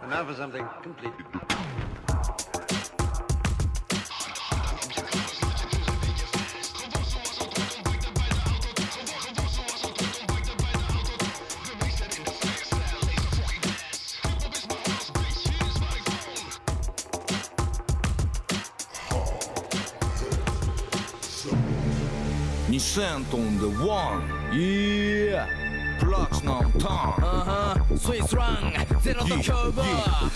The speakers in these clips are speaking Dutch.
Now for something completely Sent on the one, yeah. Platinum time, Swiss Rang ゼロと競合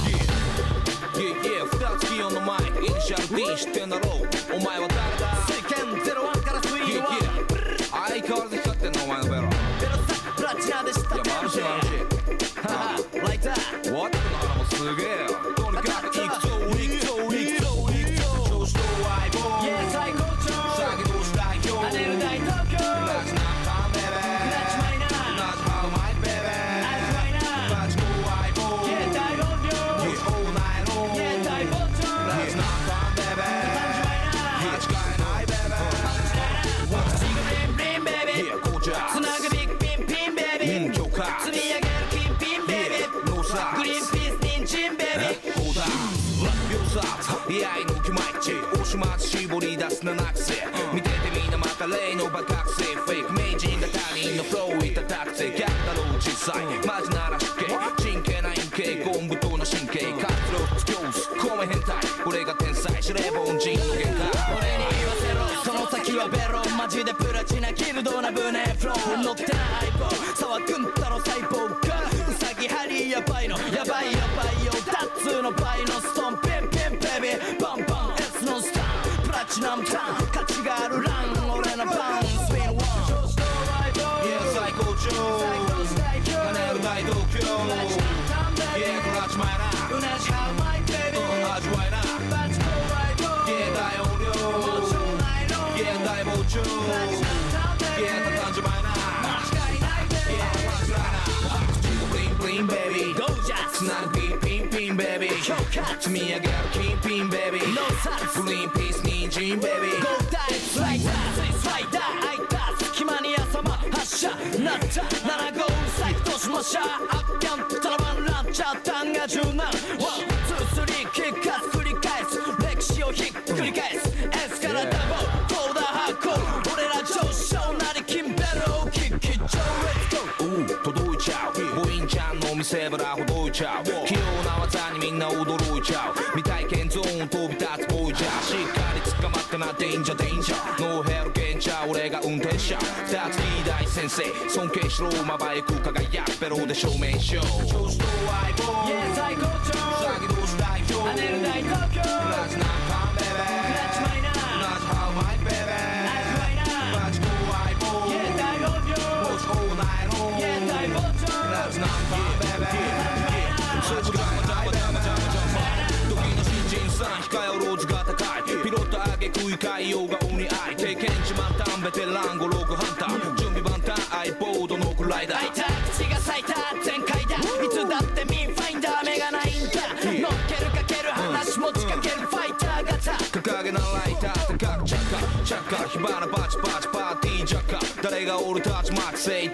Yeah, 二つキーオンのマイクイニシャル D 知ってんだろうお前は誰だ水拳01からスイーは相変わらず光ってんのお前のベロベロさプラチナでしたいやマルシマルシハハ Like that 終わってくの腹もすげえよとにかく行くぞ行くぞ行くぞ行くぞ調子と相棒 Yeah 最高潮先同士代表跳ねる大東京プラチナカンベベクラッチマイナーナーチハウマイベベ味わいなバチと相棒 Yeah 大音量 Yeah all night long Yeah 大膨張プラチナカンベベ味わいな間違いないベベ口がブリンブリンベビ Yeah 紅茶つなぐビッグピンピンベビ許可積み上げるキンピンベビ Yeah ノーサグリーンピースニンジンベビオーダー秒殺居合の気マイチ押し待ち絞り出す七癖見ててみんなまた例のバカ癖フェイク名人が他人のフローいたたくせ逆だろう実際マジなら失敬真剣な陰形ゴンブとの神経活動スキョース米変態これが天才司令凡人の限界俺に言わせろその先はベロマジでプラチナギルドな胸フロー乗ってない相棒騒ぐんだろ細胞がウサギハリーやばいのやばいやばいよダッツの倍のストーンピンピンベビーバンバン S のスタンプラチナムターン価値があるラン俺のバンスピンワン調子と相棒 Yeah 最高潮最高最強跳ねる大東京プラチナムターンベビ Yeah クラッチマイナーうなじハウマイベビー味わいなバチコ相棒 Yeah 大音量もうちょないの Yeah 大膨張プラチナムターンベビー Yeah 畳んじまいな間違いないベビー Yeah 間違いな口がブリンブリンベビーゴージャスつなぐピンピンピンベビー評価積み上げるキンピンベビーノーサッツグリーンピースニンジンベビーゴーダイスライダースライダーアイター隙間に朝間発射なった7号サイトしましゃアッキャンタラバンランチャータンが柔軟ワンツースリーキックアス繰り返す歴史をひっくり返す S からダボフォーダーハーコー俺ら上昇なり金ベルをキッキッチョーレッツゴー届いちゃうボインちゃんの見せ場ほどいちゃう器用な技にみんな驚いちゃう未体験ゾーン飛び立つボーイじゃしっかり捕まってなデンジャーデンジャーノーヘルゲンチャー俺が運転者二つリーダー先生尊敬しろまばゆく輝くベロで証明しよう調子と相棒 Yeah 最高潮先同士代表跳ねる大東京プラチナカンベベクラッチマイナーナーチハウマイベベ味わいなバチコ相棒 Yeah 大音量 Watch all night long Yeah 大膨張プラチナカンベベそっちがまたまたまたまた時の新人さん控えおローズが高いピロット上げ食い替えようが鬼愛経験値満タンベテランゴログハンター準備万端アイボードのクライダー開いた口が咲いた全開だいつだってミンファインダー目がないんだ乗っけるかける話持ちかけるファイター型掲げなライター高くチャカチャカ火花バチバチパーティージャカ誰が俺たちマックス ADS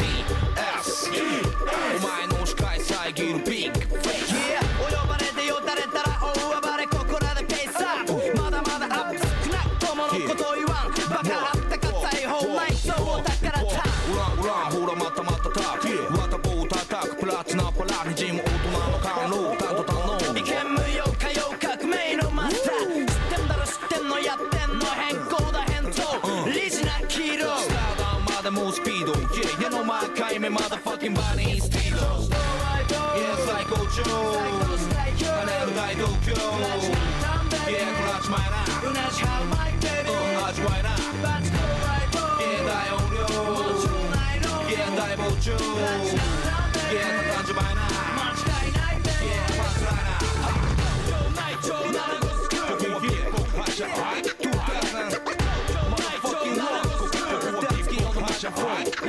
お前の視界遮るビッグフェイス Yeah お呼ばれでよだれたら大暴れここらでペースアップまだまだアップ少なくとものこと言わんバカあったか裁縫内装をだからたウランウランほらまたまたタク綿棒叩くプラチナパラにじむ大人の感動担当堪能意見無用歌謡革命のマスター知ってんだろ知ってんのやってんの変更だ返答理事な黄色スターダウンまでもうスピード Yeah 矢の間回目まだファッキンバニースティード Yeah 最高潮跳ねる大東京 Yeah クラッチマイナーうなじハウマイベビー味わいなバチコライボー Yeah 大音量 Yeah 大膨張 Yeah 畳んじまいな間違いないベビー Yeah 間違いな超内調7号スクール Yeah 告発者 2000 Motherfucking one 大好きの発射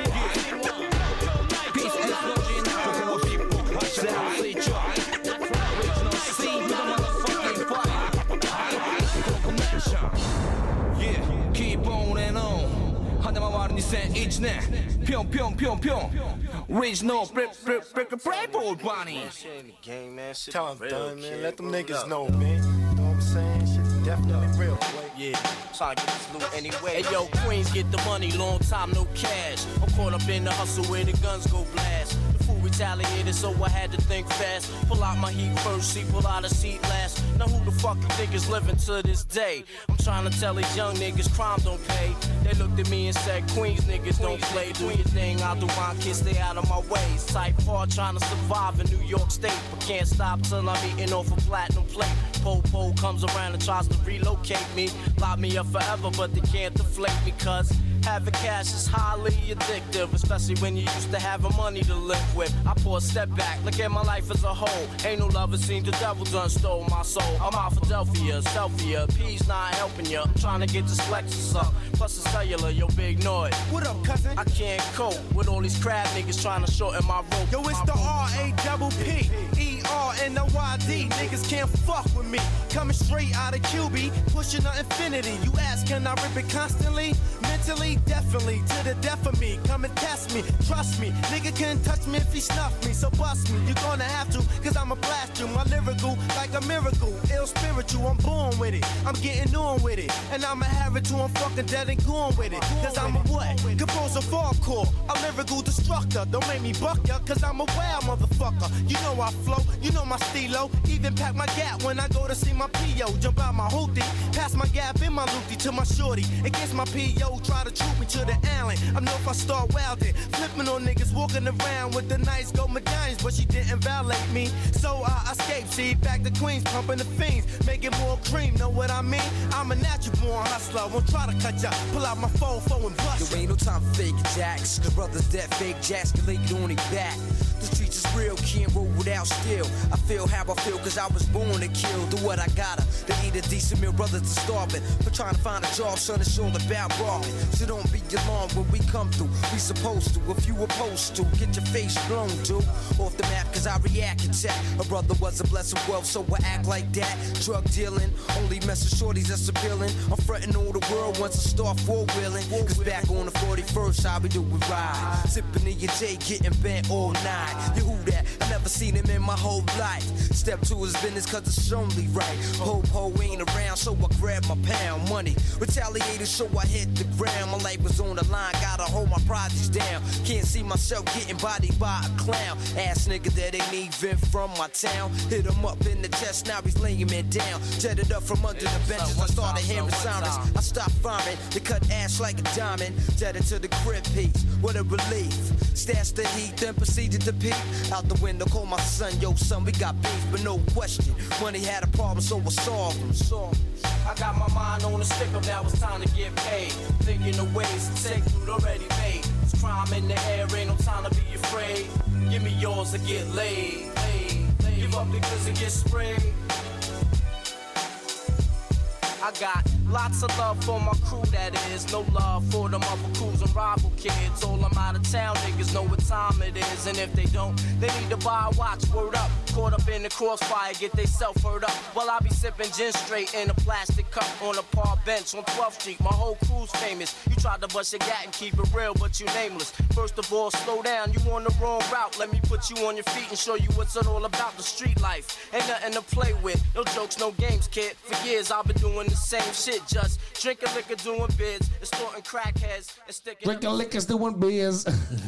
Peace is lodging ここをヒップホップ発射 Original seed with a motherfucking fire Connection Yeah keep on and on 2001年ぴょんぴょんぴょんぴょん Original Playboy Bunny Gang, man, shit Tell them, real, man. kid. Let them Look niggas up. know, man. You know what I'm saying? Shit's definitely real, boy. Yeah, trying to get this loot anyway. Hey yo, Queens get the money, long time no cash. I'm caught up in the hustle where the guns go blast. The fool retaliated, so I had to think fast. Pull out my heat first, see, pull out a seat last. Now who the fuck you think is living to this day? I'm trying to tell these young niggas crime don't pay. They looked at me and said, Queens niggas don't play. Do your thing, I'll do mine, kid, stay out of my way. Type hard, trying to survive in New York State. But can't stop till I'm eating off a platinum plate. Po-po comes around and tries to relocate me. Lock me up forever, but they can't deflate me. Cause having cash is highly addictive, especially when you used to having money to live with. I pour a step back, look at my life as a whole. Ain't no lover seen the devil done stole my soul. I'm out Philadelphia, selfie, P's not helping ya. I'm trying to get this Lexus up, plus the cellular, yo, big noise. What up, cousin? I can't cope with all these crab niggas trying to shorten my rope. Yo, it's the R-A-P-P-E-R-N-O-Y-D. Niggas can't fuck with me. Coming straight out of QB, pushing the infinity. You ask, can I rip it constantly? Mentally, definitely, to the death of me. Come and test me, trust me. Nigga can't touch me if he snuff me, so bust me. You're gonna have to, cause I'ma blast you. My lyrical, like a miracle. Ill spiritual, I'm born with it. I'm getting on with it. And I'ma have it till I'm fucking dead and gone with it. Cause I'm a what? Composer hardcore, a lyrical destructor. Don't make me buck ya, cause I'm a wild motherfucker. You know I flow, you know my stilo. Even pack my gap when I go to see my P.O. Jump out my hoopty, pass my gap in my loopty to my shorty. Against my P.O. try to troop me to the island. I know if I start wildin', flipping on niggas walking around with the nice gold medallions, but she didn't violate me. So I escaped, see, back to Queens, pumping the fiends, making more cream, know what I mean? I'm a natural born hustler, won't try to cut ya, pull out my phone and bust. There ain't no time for fake jacks, cause brothers that fake jacks can lay it on their back. The streets is real, can't roll without skill. I feel how I feel cause I was born to kill. Do what I gotta, to eat a decent meal, brothers are starving. For trying to find a job, son, it's all about robbing. So don't be alarmed when we come through, we supposed to. If you opposed to, get your face blown, dude. Off the map cause I react and check. A brother was a blessed wealth, so I act like that. Drug dealing, only messing shorties that's appealing. I'm frontin' all the world once I start four-wheeling. Cause back on the 41st, how we do it ride. Sippin' in your J, getting bent all night. You who that? I never seen him in my whole life. Step to his business cause it's only right. Ho ain't around, so I grab my pound money. Retaliated, so I hit the ground. My life was on the line, gotta hold my projects down. Can't see myself getting bodied by a clown. Ass nigga that ain't even from my town. Hit him up in the chest, now he's laying me down. Jetted up from under the benches, I started hearing sirens. I stopped firing, they cut ass like a diamond. Jetted to the crib piece, what a relief. Stashed the heat, then proceeded to peek. Out the window, call my son, yo son, we got beef, but no question. Money had a problem, so I solved him. I got my mind on the stick up, now it's time to get paid. Thinking of ways to take food already made. It's crime in the air, ain't no time to be afraid. Give me yours to get laid. Give up the goods and get sprayed. I got lots of love for my crew, that is. No love for them other crews and rival kids. All them out of town niggas know what time it is. And if they don't, they need to buy a watch, word up. Caught up in the crossfire, get they self hurt up. While I be sipping gin straight in a plastic cup on a park bench on 12th Street. My whole crew's famous. You tried to bust your gat and keep it real, but you nameless. First of all, slow down, you on the wrong route. Let me put you on your feet and show you what's it all about. The street life ain't nothing to play with. No jokes, no games, kid. For years I've been doing the same shit. Just drinking liquor, doing bids, extorting crackheads and sticking. Drinking liquors, doing beers.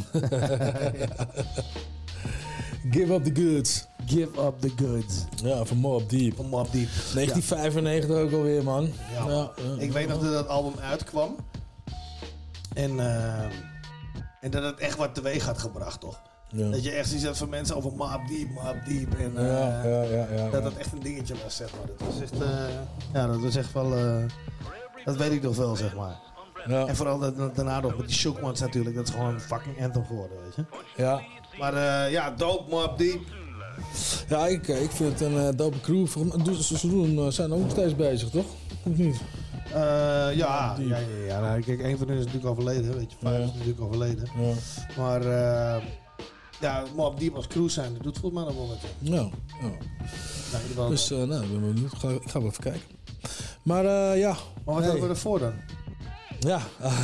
Give up the goods. Give up the goods. Ja, van Mobb Deep. Van Mobb Deep. 1995 ook alweer, man. Ja. Ik weet nog dat dat album uitkwam. En dat het echt wat teweeg had gebracht, toch? Ja. Dat je echt zoiets had van mensen over Mobb Deep. En dat het echt een dingetje was, zeg maar. Dat was echt, dat was echt wel... dat weet ik nog wel, zeg maar. Ja. En vooral daarna nog met die Shook Ones natuurlijk. Dat is gewoon een fucking anthem geworden, weet je. Ja. Maar dope, Mobb Deep. Ja, ik vind het een dope crew. Ze zijn ook nog steeds bezig, toch? Of niet? Ja. Nou, kijk, een van hen is natuurlijk overleden, weet je. Vijf is natuurlijk overleden. Ja. Maar Mobb Deep als crew zijn, dat doet volgens mij nog wel wat. Ja. Dus, ik ben benieuwd. Ik ga wel even kijken. Maar Maar wat hebben we ervoor dan? Ja.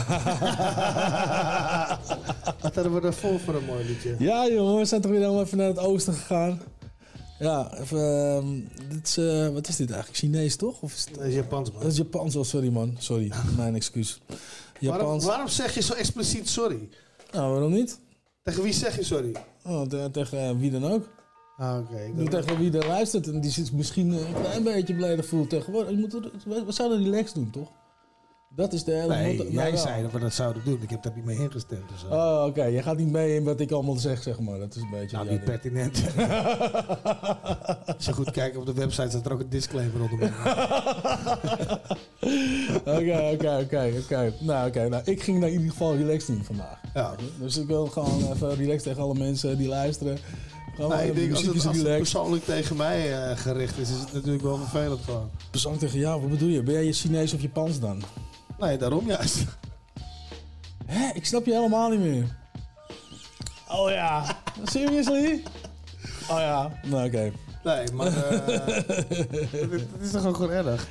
Wat hadden we daarvoor voor een mooi liedje? Ja, jongen, we zijn toch weer helemaal even naar het oosten gegaan. Ja, even, dit is, wat is dit eigenlijk? Chinees, toch? Of is het... Dat is Japans, man. Dat is Japans, oh sorry man. Sorry, mijn excuus. Japans. Waarom zeg je zo expliciet sorry? Nou, waarom niet? Tegen wie zeg je sorry? Oh, tegen wie dan ook. Ah, oké. Niet tegen wie er luistert en die zich misschien een klein beetje beledigd voelt. Tegenwoordig. We zouden relaxed doen, toch? Dat is de hele... Nee, jij zei dat we dat zouden doen. Ik heb daar niet mee ingestemd of zo. Oh, oké. Je gaat niet mee in wat ik allemaal zeg maar. Dat is een beetje... Nou, niet pertinent. Als je goed kijkt op de website, staat er ook een disclaimer onder. Oké. Nou, ik ging in ieder geval relaxed doen vandaag. Ja. Dus ik wil gewoon even relaxed tegen alle mensen die luisteren. Ik denk, als het persoonlijk tegen mij gericht is het natuurlijk wel vervelend gewoon. Persoonlijk tegen jou, wat bedoel je? Ben jij je Chinees of Japans dan? Nee, daarom juist. Hé, ik snap je helemaal niet meer. Oh ja, seriously? Oh ja, nou oké. Nee, maar het is toch ook gewoon erg?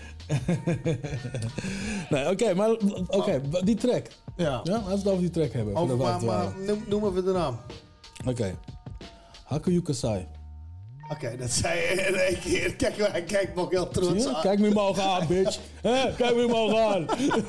Nee, oké, die track. Ja. Laten we het over die track hebben. Maar noemen we de naam. Oké. Hakuyu Kasai. Oké, dat zei je in één keer. Kijk, hij kijkt me ook heel trots aan. Kijk me omhoog aan, bitch. Kijk me omhoog aan.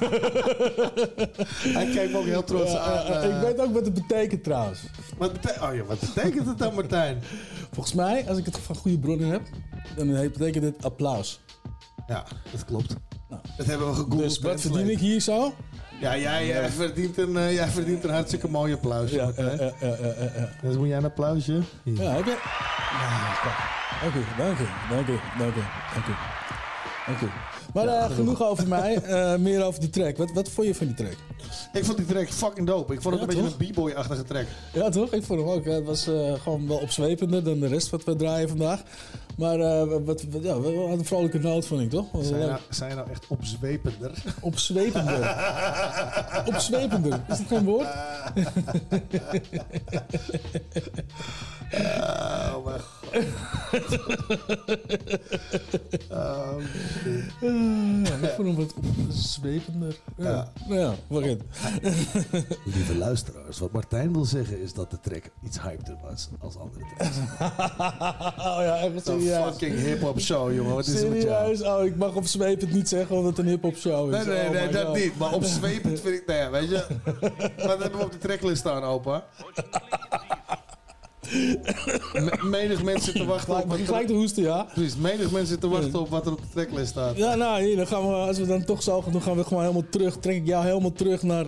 Hij kijkt me ook heel trots aan. Ik weet ook wat het betekent trouwens. Wat betekent het dan, Martijn? Volgens mij, als ik het van goede bronnen heb, dan betekent het applaus. Ja, dat klopt. Nou, dat hebben we gegoogeld. Dus wat verdien ik hier zo? Ja, jij verdient een hartstikke mooi applausje. Ja. Dus moet jij een applausje? Hier. Ja, heb je? Dank u. Maar genoeg over mij, meer over die track. Wat vond je van die track? Ik vond die track fucking dope. Ik vond het een beetje een b-boy-achtige track. Ja, toch? Ik vond hem ook. Het was gewoon wel opzwepender dan de rest wat we draaien vandaag. Maar we hadden een vrolijke noot, vond ik, toch? Zijn nou echt opzwepender? Opzwepender. Opzwepender. Is dat geen woord? Oh mijn god. Ik vond hem wat opzwepender. Ja, fuck it. Lieve luisteraars, wat Martijn wil zeggen is dat de track iets hypeder was als andere tracks. Oh ja, echt serieus. Een fucking hip-hop show, jongen. Wat is er met jou? Serieus? Oh, ik mag opzwepend niet zeggen omdat het een hip-hop show is. Nee, dat niet. Maar opzwepend vind ik... Nou ja, weet je. Wat hebben we op de tracklist staan, opa? Menig mensen zitten te wachten op... Gelijk te hoesten, ja. Precies, menig mensen zitten te wachten op wat er op de tracklist staat. Ja, nou, hier, dan gaan we, als we dan toch zo gaan doen, gaan we gewoon helemaal terug. Trek ik jou helemaal terug naar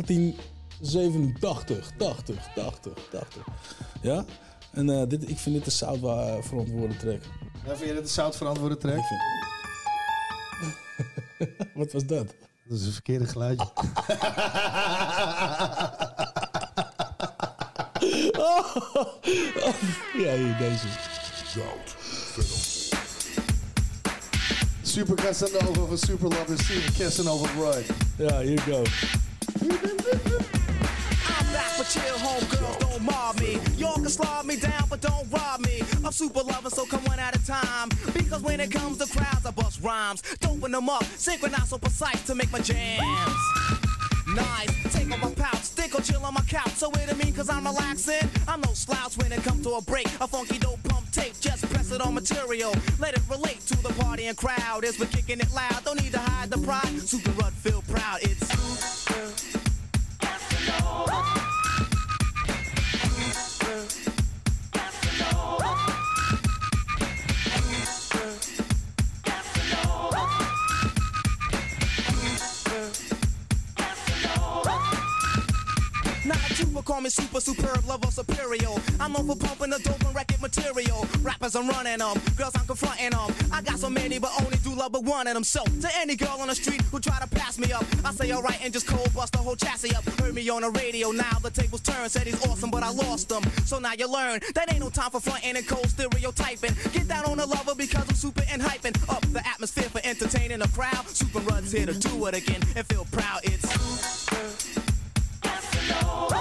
1987. 80. Ja? En ik vind dit een zout verantwoorde track. Ja, vind je dit een zout verantwoorde track? Wat was dat? Dat is een verkeerde geluidje. Ja, hier, deze. Super Casanova van Super Lover C. Casanova Roy. Ja, here you go. I'm back for chill, homegirls, don't mob me. Y'all can slob me down, but don't rob me. I'm super loving, so come one at a time. Because when it comes to crowds, I bust rhymes. Doping them up, synchronize so precise to make my jams nice. Take off my pouch, stick or chill on my couch. So wait a minute, cause I'm relaxing. I'm no slouch when it comes to a break. A funky dope pump tape, just press it on material. Let it relate to the party and crowd. As we're kicking it loud, don't need to hide the pride. Super Rud, feel proud. It's Super Casanova. Call me super, superb, level superior. I'm over pumping the dope and record material. Rappers, I'm running them. Girls, I'm confronting them. I got so many, but only do love but one of them. So, to any girl on the street who try to pass me up, I say alright and just cold bust the whole chassis up. Heard me on the radio, now the tables turn. Said he's awesome, but I lost him. So now you learn that ain't no time for fronting and cold stereotyping. Get down on the level because I'm super and hyping up the atmosphere for entertaining the crowd. Super Rud's here to do it again and feel proud. It's Super Casanova.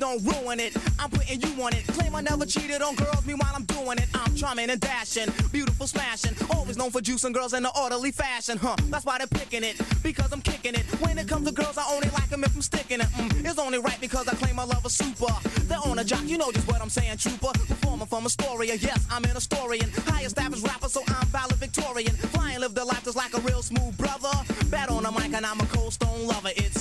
don't ruin it. I'm putting you on it. Claim I never cheated on girls, meanwhile I'm doing it. I'm charming and dashing, beautiful smashing. Always known for juicing girls in an orderly fashion, That's why they're picking it, because I'm kicking it. When it comes to girls, I only like them if I'm sticking it. It's only right because I claim I love a super. They're on a jock, you know just what I'm saying, trooper. Performer from Astoria, yes, I'm an historian. Highest average rapper, so I'm valedictorian. Flying, live the life just like a real smooth brother. Bad on the mic and I'm a cold stone lover. It's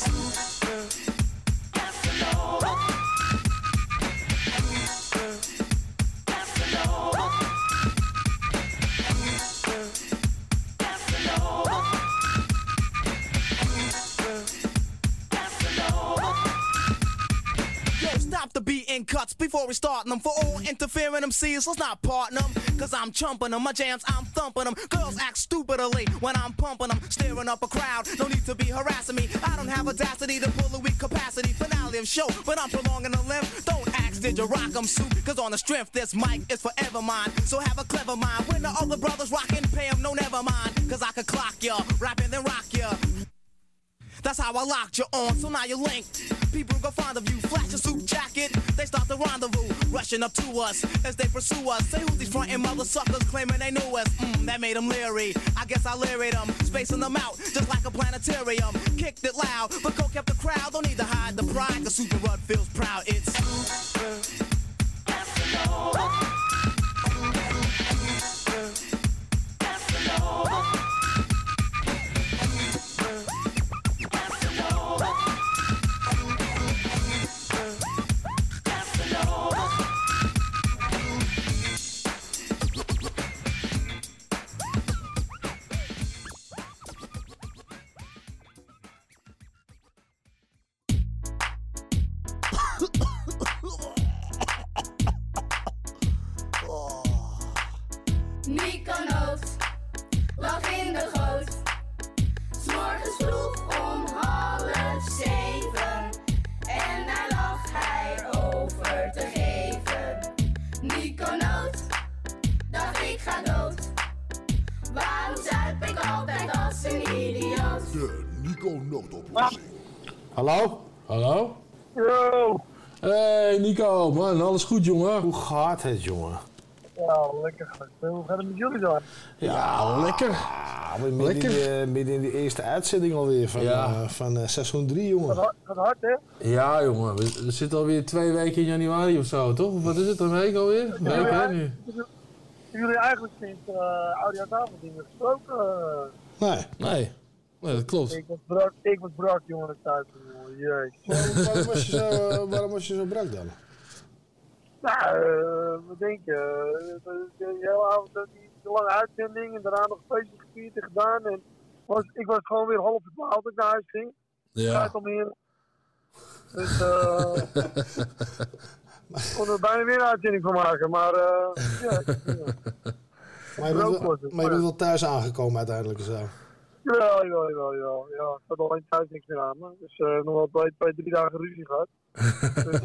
stop the beat and cuts before we start them. For all interfering MCs, let's not partner them. Cause I'm chumping them, my jams, I'm thumping them. Girls act stupidly when I'm pumping them. Staring up a crowd, no need to be harassing me. I don't have audacity to pull a weak capacity. Finale of show, but I'm prolonging the limb. Don't ask, did you rock them, soup? Cause on the strength, this mic is forever mine. So have a clever mind. When the other brothers rockin', pay them, no never mind. Cause I could clock ya, rap and then rock ya. That's how I locked you on, so now you're linked. People go fond of you, flash a suit jacket. They start the rendezvous, rushing up to us as they pursue us. Say who's these frontin' mother suckers claiming they knew us. That made them leery. I guess I leered them, spacing them out just like a planetarium. Kicked it loud, but Coke kept the crowd. Don't need to hide the pride, cause Super Rud feels proud. It's Mykonos lag in de goot. 'S morgens vroeg om 6:30. En daar lag hij over te geven. Mykonos, dacht ik ga dood. Waarom zuip ik altijd als een idioot? De Nico-noodoplossing. Hallo? Hallo? Yo! Hey Nico, man, alles goed jongen? Hoe gaat het, jongen? Ja, lekker. Hoe gaat het met jullie dan? Ja, lekker. Midden in de eerste uitzending alweer van seizoen 3, jongen. Gaat hard, hè? Ja, jongen. We zitten alweer 2 weken in januari of zo, toch? Of wat is het, een week alweer? Een week, hè, nu? Jullie eigenlijk sinds Oudejaarsavond dingen gesproken? Nee, dat klopt. Ik was brak, jongen, thuis. Jezus. Waarom was je zo brak dan? Nou, wat denk je? De hele avond die lange uitzending en daarna nog feestje gevierd en gedaan. En ik was gewoon weer half verdwaald als ik naar huis ging. Ja. Dus ik kon er bijna weer een uitzending van maken, maar ja. Maar je bent wel thuis aangekomen uiteindelijk zo. Ja. Ik had alleen thuis niks meer aan me. Dus nog wel 2-3 dagen ruzie gehad. Dus,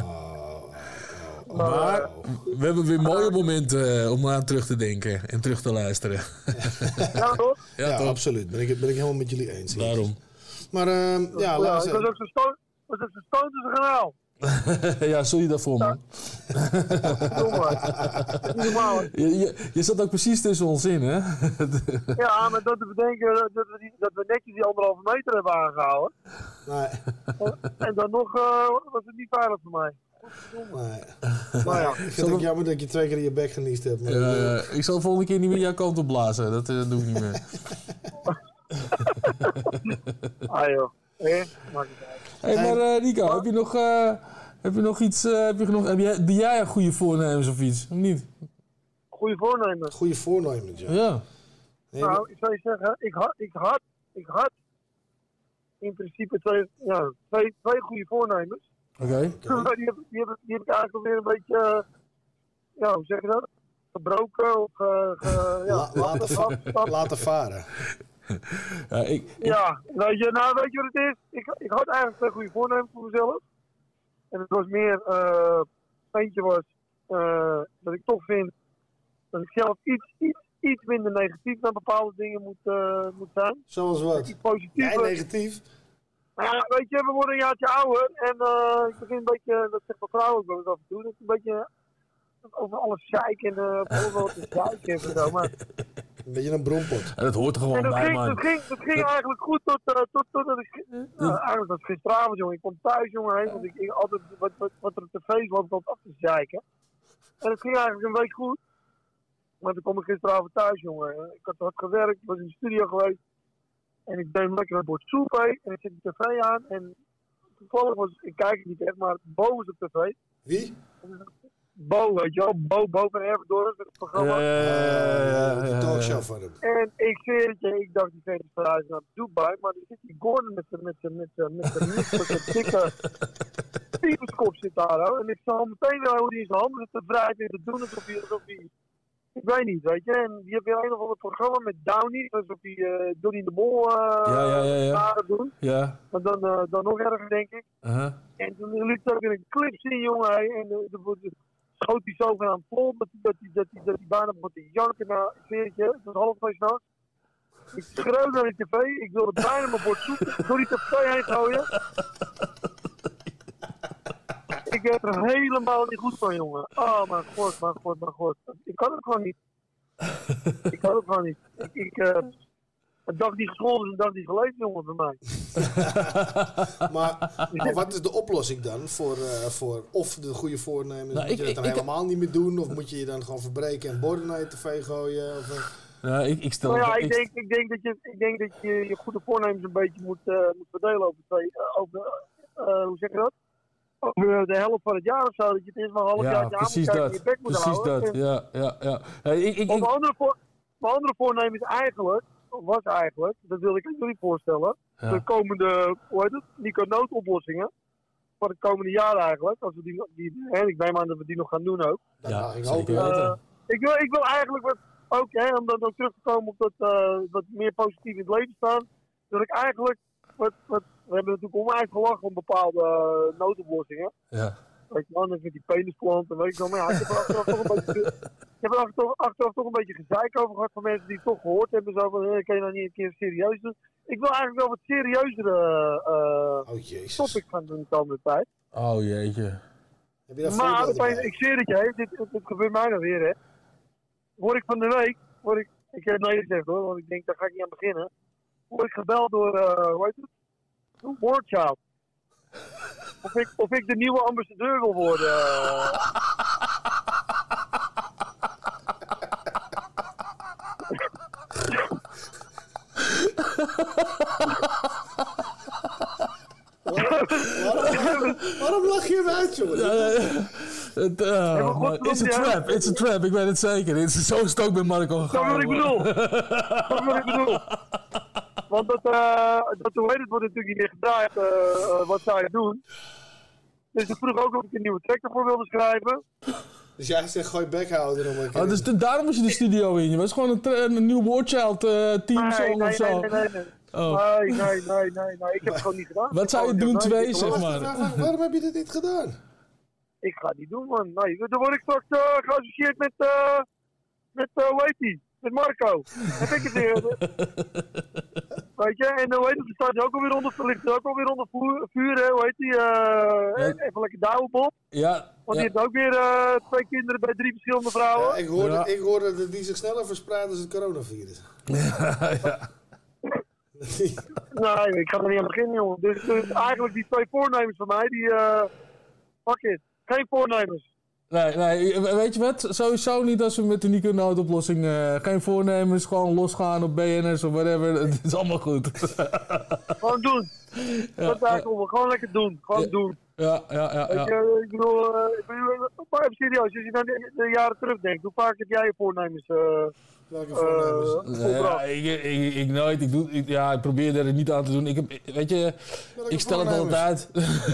maar we hebben weer mooie momenten om aan terug te denken en terug te luisteren. Ja, toch? Ja, toch? Absoluut. Ben ik helemaal met jullie eens. Daarom. Maar ik was ook zo stoot als een kanaal. Ja, sorry daarvoor, man. Je zat ook precies tussen ons in, hè? Ja, maar dat te bedenken dat we netjes die 1,5 meter hebben aangehouden. Nee. En dan nog was het niet veilig voor mij. Nee. Maar ja, ik vind het ook jammer dat je 2 keer in je bek geniest hebt. Maar ik zal de volgende keer niet meer jouw kant op blazen. Dat doe ik niet meer. Ah joh. Maakt niet uit. Hey, maar Nico, heb je nog iets? Heb jij een goede voornemens of iets? Of niet? Goede voornemens? Goede voornemens, ja. Ja. Nou, ik zou je zeggen, ik had in principe twee goede voornemens. Oké. Die heb ik eigenlijk alweer een beetje, hoe zeg je dat? Gebroken of laten varen. Weet je wat het is? Ik had eigenlijk 2 goede voornemens voor mezelf. En het was meer, eentje was dat ik toch vind dat ik zelf iets minder negatief naar bepaalde dingen moet zijn. Zoals wat? Iets positiever. Jij negatief? Weet je, we worden een jaartje ouder en ik begin een beetje, dat zegt mijn vrouw ook wel eens af en toe, dat is een beetje over alles zeiken en alles wat te zeiken en zo, maar... Een beetje een brompot. En dat hoort er gewoon bij, man. Dat ging eigenlijk goed totdat ik... eigenlijk was gisteravond, jongen. Ik kom thuis, jongen, want ik altijd wat er op tv was, altijd af te zeiken. En het ging eigenlijk een week goed. Maar toen kom ik gisteravond thuis, jongen. Ik had hard gewerkt, was in de studio geweest. En ik deed lekker een bord soep heen. En ik zet de tv aan. En toevallig was, ik kijk het niet echt, maar Bo was op tv. Wie? Bo, weet je wel. Bo van Erfdorf, het programma. De talkshow van hem. En ik zweer het je, ik dacht die vent is verhuisd naar Dubai, maar er zit die Gordon met zijn dikke pieperskop zit daar, hoor. En ik zag meteen wel hoe hij in zijn handen zit te wrijven en te doen alsof hij... Ik weet niet, weet je. En die hebben weer een of ander programma met Downey, alsof hij Donnie de Mol doen. Ja. Maar dan nog erger, denk ik. En toen liet hij ook in een clip zien, jongen. En schoot hij zogenaamd vol, dat hij bijna begon te janken. Nou, ik weet je, het was 1:30 s'nachts. Ik schreeuwde naar de tv, ik wilde bijna mijn bord soep door die tv heen gooien. Ik werd er helemaal niet goed van, jongen. Oh, mijn god. Ik kan het gewoon niet. Een dag die gescholden is een dag die geleefd, jongen, bij mij. maar wat is de oplossing dan voor of de goede voornemens? Nou, moet je dat dan helemaal niet meer doen? Of moet je dan gewoon verbreken en borden naar je tv gooien? Of, ik stel... Nou ja, ik denk dat je goede voornemens een beetje moet verdelen hoe zeg je dat? Over de helft van het jaar of zo, dat je het eerst maar een half jaar aan moet kijken en je bek moet houden. Precies dat, ja. Hey, mijn andere voornemen is eigenlijk, dat wilde ik jullie voorstellen, de komende, Nico noodoplossingen, voor het komende jaar eigenlijk, als we en ik neem aan dat we die nog gaan doen ook. Ja, ik hoop ik wil eigenlijk ook, om dan ook terug te komen op dat wat meer positief in het leven staan, dat ik eigenlijk, we hebben natuurlijk onwijs gelachen om bepaalde noodoplossingen. Ja. Weet je wel, met die penisplant en weet je wel. Maar ja, ik heb er achteraf toch een beetje gezeik over gehad van mensen die het toch gehoord hebben. Zo van, kan je nou niet een keer serieus doen? Ik wil eigenlijk wel wat serieuzere topics gaan doen de komende tijd. Oh jeetje. Heb je dat maar ik zweer het je, dit gebeurt mij nog weer, hè. Word ik van de week, ik heb nee gezegd hoor, want ik denk daar ga ik niet aan beginnen. Word ik gebeld door, hoe heet het? Wordchild. Of ik de nieuwe ambassadeur wil worden. Waarom lach je hem uit, jongen? It's a trap, ik weet het zeker. Zo is het ook met Marco gegaan. Dat is wat ik bedoel. Want dat wordt natuurlijk niet meer gedraaid wat zij doen. Dus ik vroeg ook of ik een nieuwe track ervoor wilde schrijven. Dus jij zegt gooi backhouder om dus daarom moest je de studio in. Je was gewoon een nieuw Wordchild team song of zo. Nee. Oh. Nee. Ik heb het gewoon niet gedaan. Wat zou je doen, zeg maar? Waarom heb je dit niet gedaan? Ik ga het niet doen, man. Nee, dan word ik straks geassocieerd met hoe heet die? Met Marco. Heb ik het weer. Weet je, en hoe heet het? Staat ook alweer onder verlicht, ook alweer onder vuur, hè? Hoe heet die? Even lekker Douwebob. Ja. Want die heeft ook weer 2 kinderen bij 3 verschillende vrouwen. Ja, ik hoorde dat die zich sneller verspreidt als het coronavirus. Ja. Nee, ik ga er niet aan beginnen, jongen. Dus eigenlijk die 2 voornemens van mij, die... fuck it. Geen voornemens. Nee, weet je wat? Sowieso niet als we met de Nico noodoplossing geen voornemens, gewoon losgaan op BNS of whatever. Het is allemaal goed. Gewoon doen. Gewoon lekker doen. Gewoon doen. Ja. Ik bedoel, maar even serieus, als je naar de jaren terugdenkt, hoe vaak heb jij je voornemens? Welke voornemens? Ik nooit. Ik probeer er niet aan te doen. Ik stel het altijd uit.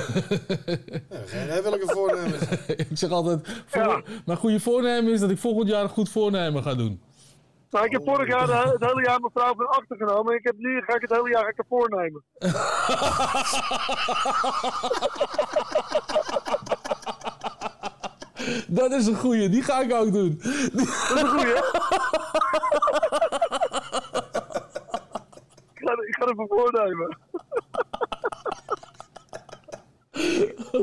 Welke voornemens? Ik zeg altijd, mijn goede voornemen is dat ik volgend jaar een goed voornemen ga doen. Nou, ik heb vorig jaar het hele jaar mijn vrouw van achter genomen. En nu ga ik het hele jaar voornemen. Dat is een goeie, die ga ik ook doen. Dat is een goeie, hè? Ik ga ervoor voornemen.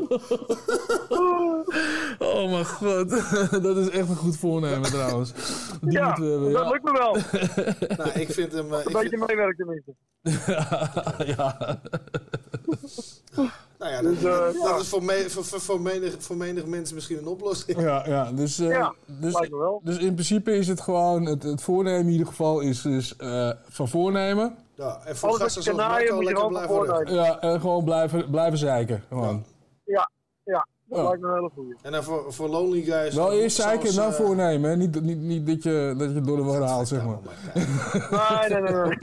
Oh mijn god. Dat is echt een goed voornemen trouwens. Die Ja, moeten we hebben, dat ja. lukt me wel. Nou, ik vind hem... Een beetje meewerken tenminste. Ja. Nou ja, Dus, dat is voor menig mensen misschien een oplossing. Ja, dus, lijkt me wel. dus in principe is het gewoon, het voornemen in ieder geval is dus van voornemen. Ja, en voor Alles gasten wat je zoals kan naaien, Marco moet je lekker gewoon blijven van rukken. Ja, en gewoon blijven zeiken. Gewoon. Ja, dat Ja. lijkt me een hele goeie. En dan voor lonely guys... Wel eerst zoals, zeiken en dan voornemen, hè? Niet dat je door de war haalt, zeg maar. Nee.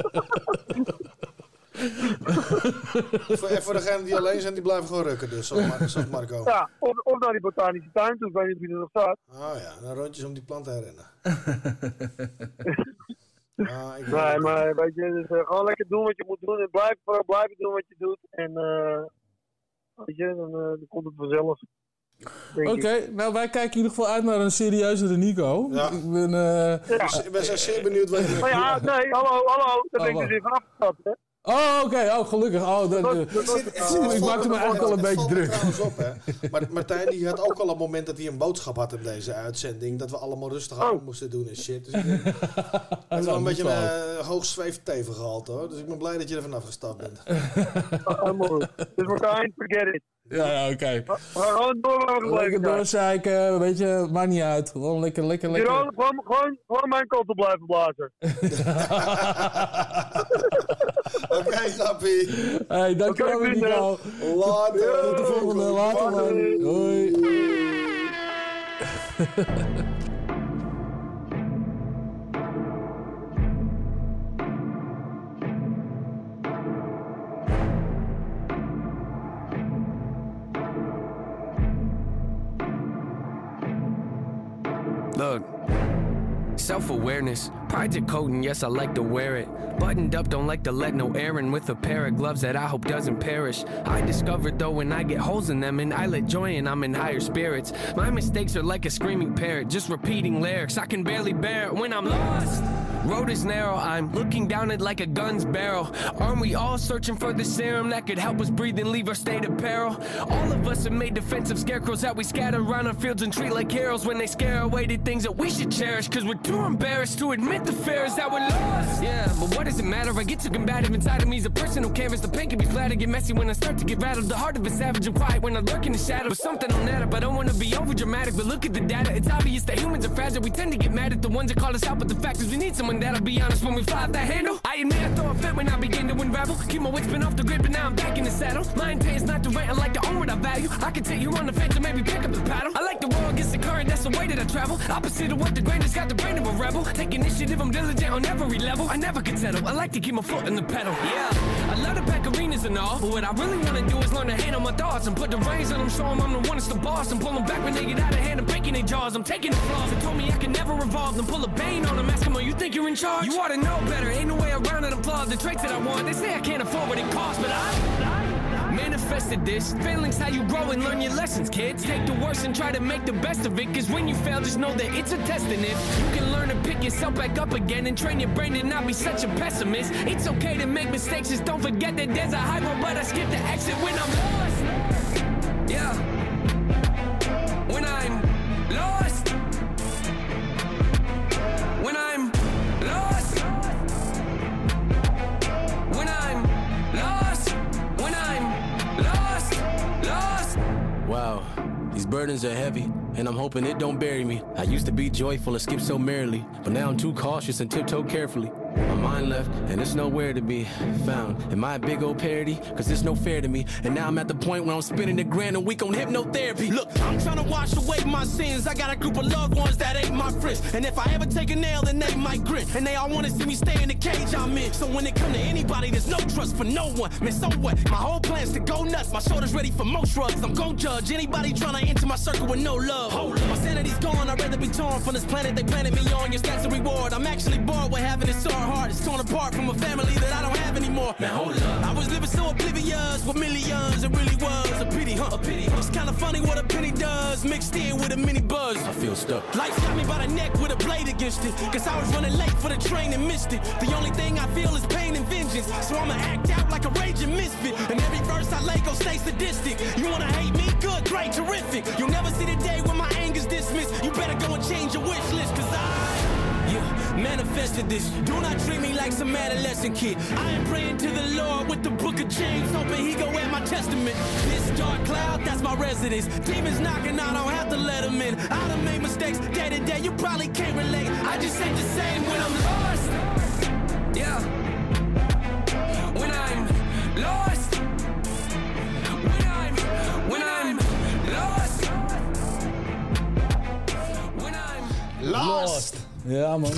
Voor degenen die alleen zijn, die blijven gewoon rukken dus, zoals Marco. Ja, of naar die botanische tuin toe, ik weet niet wie er nog staat. Oh ja, dan rondjes om die plant te herinneren. Nee, maar weet je, dus, gewoon lekker doen wat je moet doen en blijven doen wat je doet. En weet je, dan komt het vanzelf. Oké, nou wij kijken in ieder geval uit naar een serieuzere Nico. Ja. Ik ben, We zijn zeer benieuwd wat je... Maar ja, nee, hallo, daar ben ik dus even afgestapt, hè. Oh, oké, gelukkig. Ik maakte me eigenlijk al een beetje druk. Op, hè. Maar Martijn die had ook al een moment dat hij een boodschap had in deze uitzending. Dat we allemaal rustig aan moesten doen en shit. Dus het is wel een beetje een hoog zweefteven gehaald hoor. Dus ik ben blij dat je er vanaf gestapt bent. Mooi. Dus Martijn, forget it. Ja, oké. We gaan gewoon door waar we gebleven Lekker zijn. doorzeiken, weet je, maakt niet uit. Gewoon lekker. Gewoon mijn kant op blijven blazen. Oké, grappie. Hey, dankjewel Nico. Later. Tot de volgende. Later man. Hoi. Look, self-awareness, pride's a coat and yes I like to wear it. Buttoned up, don't like to let no air in with a pair of gloves that I hope doesn't perish. I discovered though when I get holes in them and I let joy in, I'm in higher spirits. My mistakes are like a screaming parrot, just repeating lyrics. I can barely bear it when I'm lost. Road is narrow, I'm looking down it like a gun's barrel. Aren't we all searching for the serum that could help us breathe and leave our state of peril? All of us have made defensive scarecrows that we scatter around our fields and treat like heroes when they scare away the things that we should cherish. Cause we're too embarrassed to admit the fear is that we're lost. Yeah, but what does it matter? I get too combative inside of me. Is a person who canvas. The pain can be flat and get messy when I start to get rattled. The heart of a savage and quiet when I lurk in the shadow. But something on that up, I don't wanna be over dramatic. But look at the data, it's obvious that humans are fragile. We tend to get mad at the ones that call us out. But the fact is we need someone that'll be honest when we fly off that handle. I admit I throw a fit when I begin to unravel. Keep my wits spin off the grid, but now I'm back in the saddle. My intent is not to rant, I like to own what I value. I can take you on the fence and maybe pick up the paddle. I like to roll against the current, that's the way that I travel. Opposite of what the grain has got the brain of a rebel. Take initiative, I'm diligent on every level. I never can settle, I like to keep my foot in the pedal. Yeah, I love to pack arenas and all, but what I really wanna do is learn to handle my thoughts and put the reins on them, show them I'm the one that's the boss, and pull them back when they get out of hand and breaking their jaws. I'm taking the flaws, they told me I can never revolve, then pull a bane on them, ask them, oh, you think you're in charge? You ought to know better, ain't no way around it, applaud the traits that I want. They say I can't afford what it costs, but I manifested this. Failing's how you grow and learn your lessons, kids. Take the worst and try to make the best of it, cause when you fail, just know that it's a test, and if you can learn to pick yourself back up again and train your brain to not be such a pessimist. It's okay to make mistakes, just don't forget that there's a high road, but I skip the exit when I'm lost. Yeah, when I'm lost. When I'm lost. When I'm lost. When I'm lost. Wow, these burdens are heavy, and I'm hoping it don't bury me. I used to be joyful and skip so merrily, but now I'm too cautious and tiptoe carefully. My mind left, and it's nowhere to be found. Am I a big old parody? Cause it's no fair to me. And now I'm at the point where I'm spending $1,000 a week on hypnotherapy. Look, I'm trying to wash away my sins. I got a group of loved ones that ain't my friends. And if I ever take a nail, then they might grin. And they all wanna see me stay in the cage I'm in. So when it come to anybody, there's no trust for no one. Man, so what? My whole plan's to go nuts. My shoulder's ready for most shrugs. I'm gon' judge anybody trying to enter my circle with no love. My sanity's gone, I'd rather be torn from this planet they planted me on. Your stats a reward. I'm actually bored with having it so hard. It's torn apart from a family that I don't have anymore. Now hold up. I was living so oblivious with millions. It really was a pity, huh? A pity. It's kind of funny what a penny does, mixed in with a mini buzz. I feel stuck. Life got me by the neck with a blade against it. Cause I was running late for the train and missed it. The only thing I feel is pain and vengeance. So I'ma act out like a raging misfit. And every verse I lay gon' stay sadistic. You wanna hate me? Good, great, terrific. You'll never see the day when my anger's dismissed. You better go and change your wish list. Cause manifested this. Do not treat me like some adolescent kid. I am praying to the Lord with the book of James, hoping he go at my testament. This dark cloud, that's my residence. Demons knocking, I don't have to let them in. I done made mistakes day to day, you probably can't relate. I just ain't the same when I'm lost. Yeah. When I'm lost. When I'm lost. When I'm lost. Ja, man.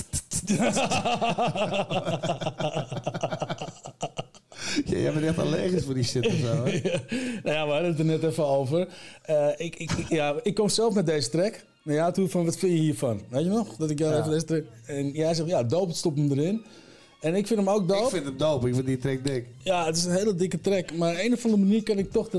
Jij bent echt allergisch voor die shit of zo, hè? Nou ja, we hadden het er net even over. Ik kom zelf met deze track. Nou ja, toen van, wat vind je hiervan? Weet je nog? Dat ik jou even deze track... En jij zegt, ja, dope, stop hem erin. En ik vind hem ook dope. Ik vind hem dope, ik vind die track dik. Ja, het is een hele dikke track. Maar op een of andere manier kan ik toch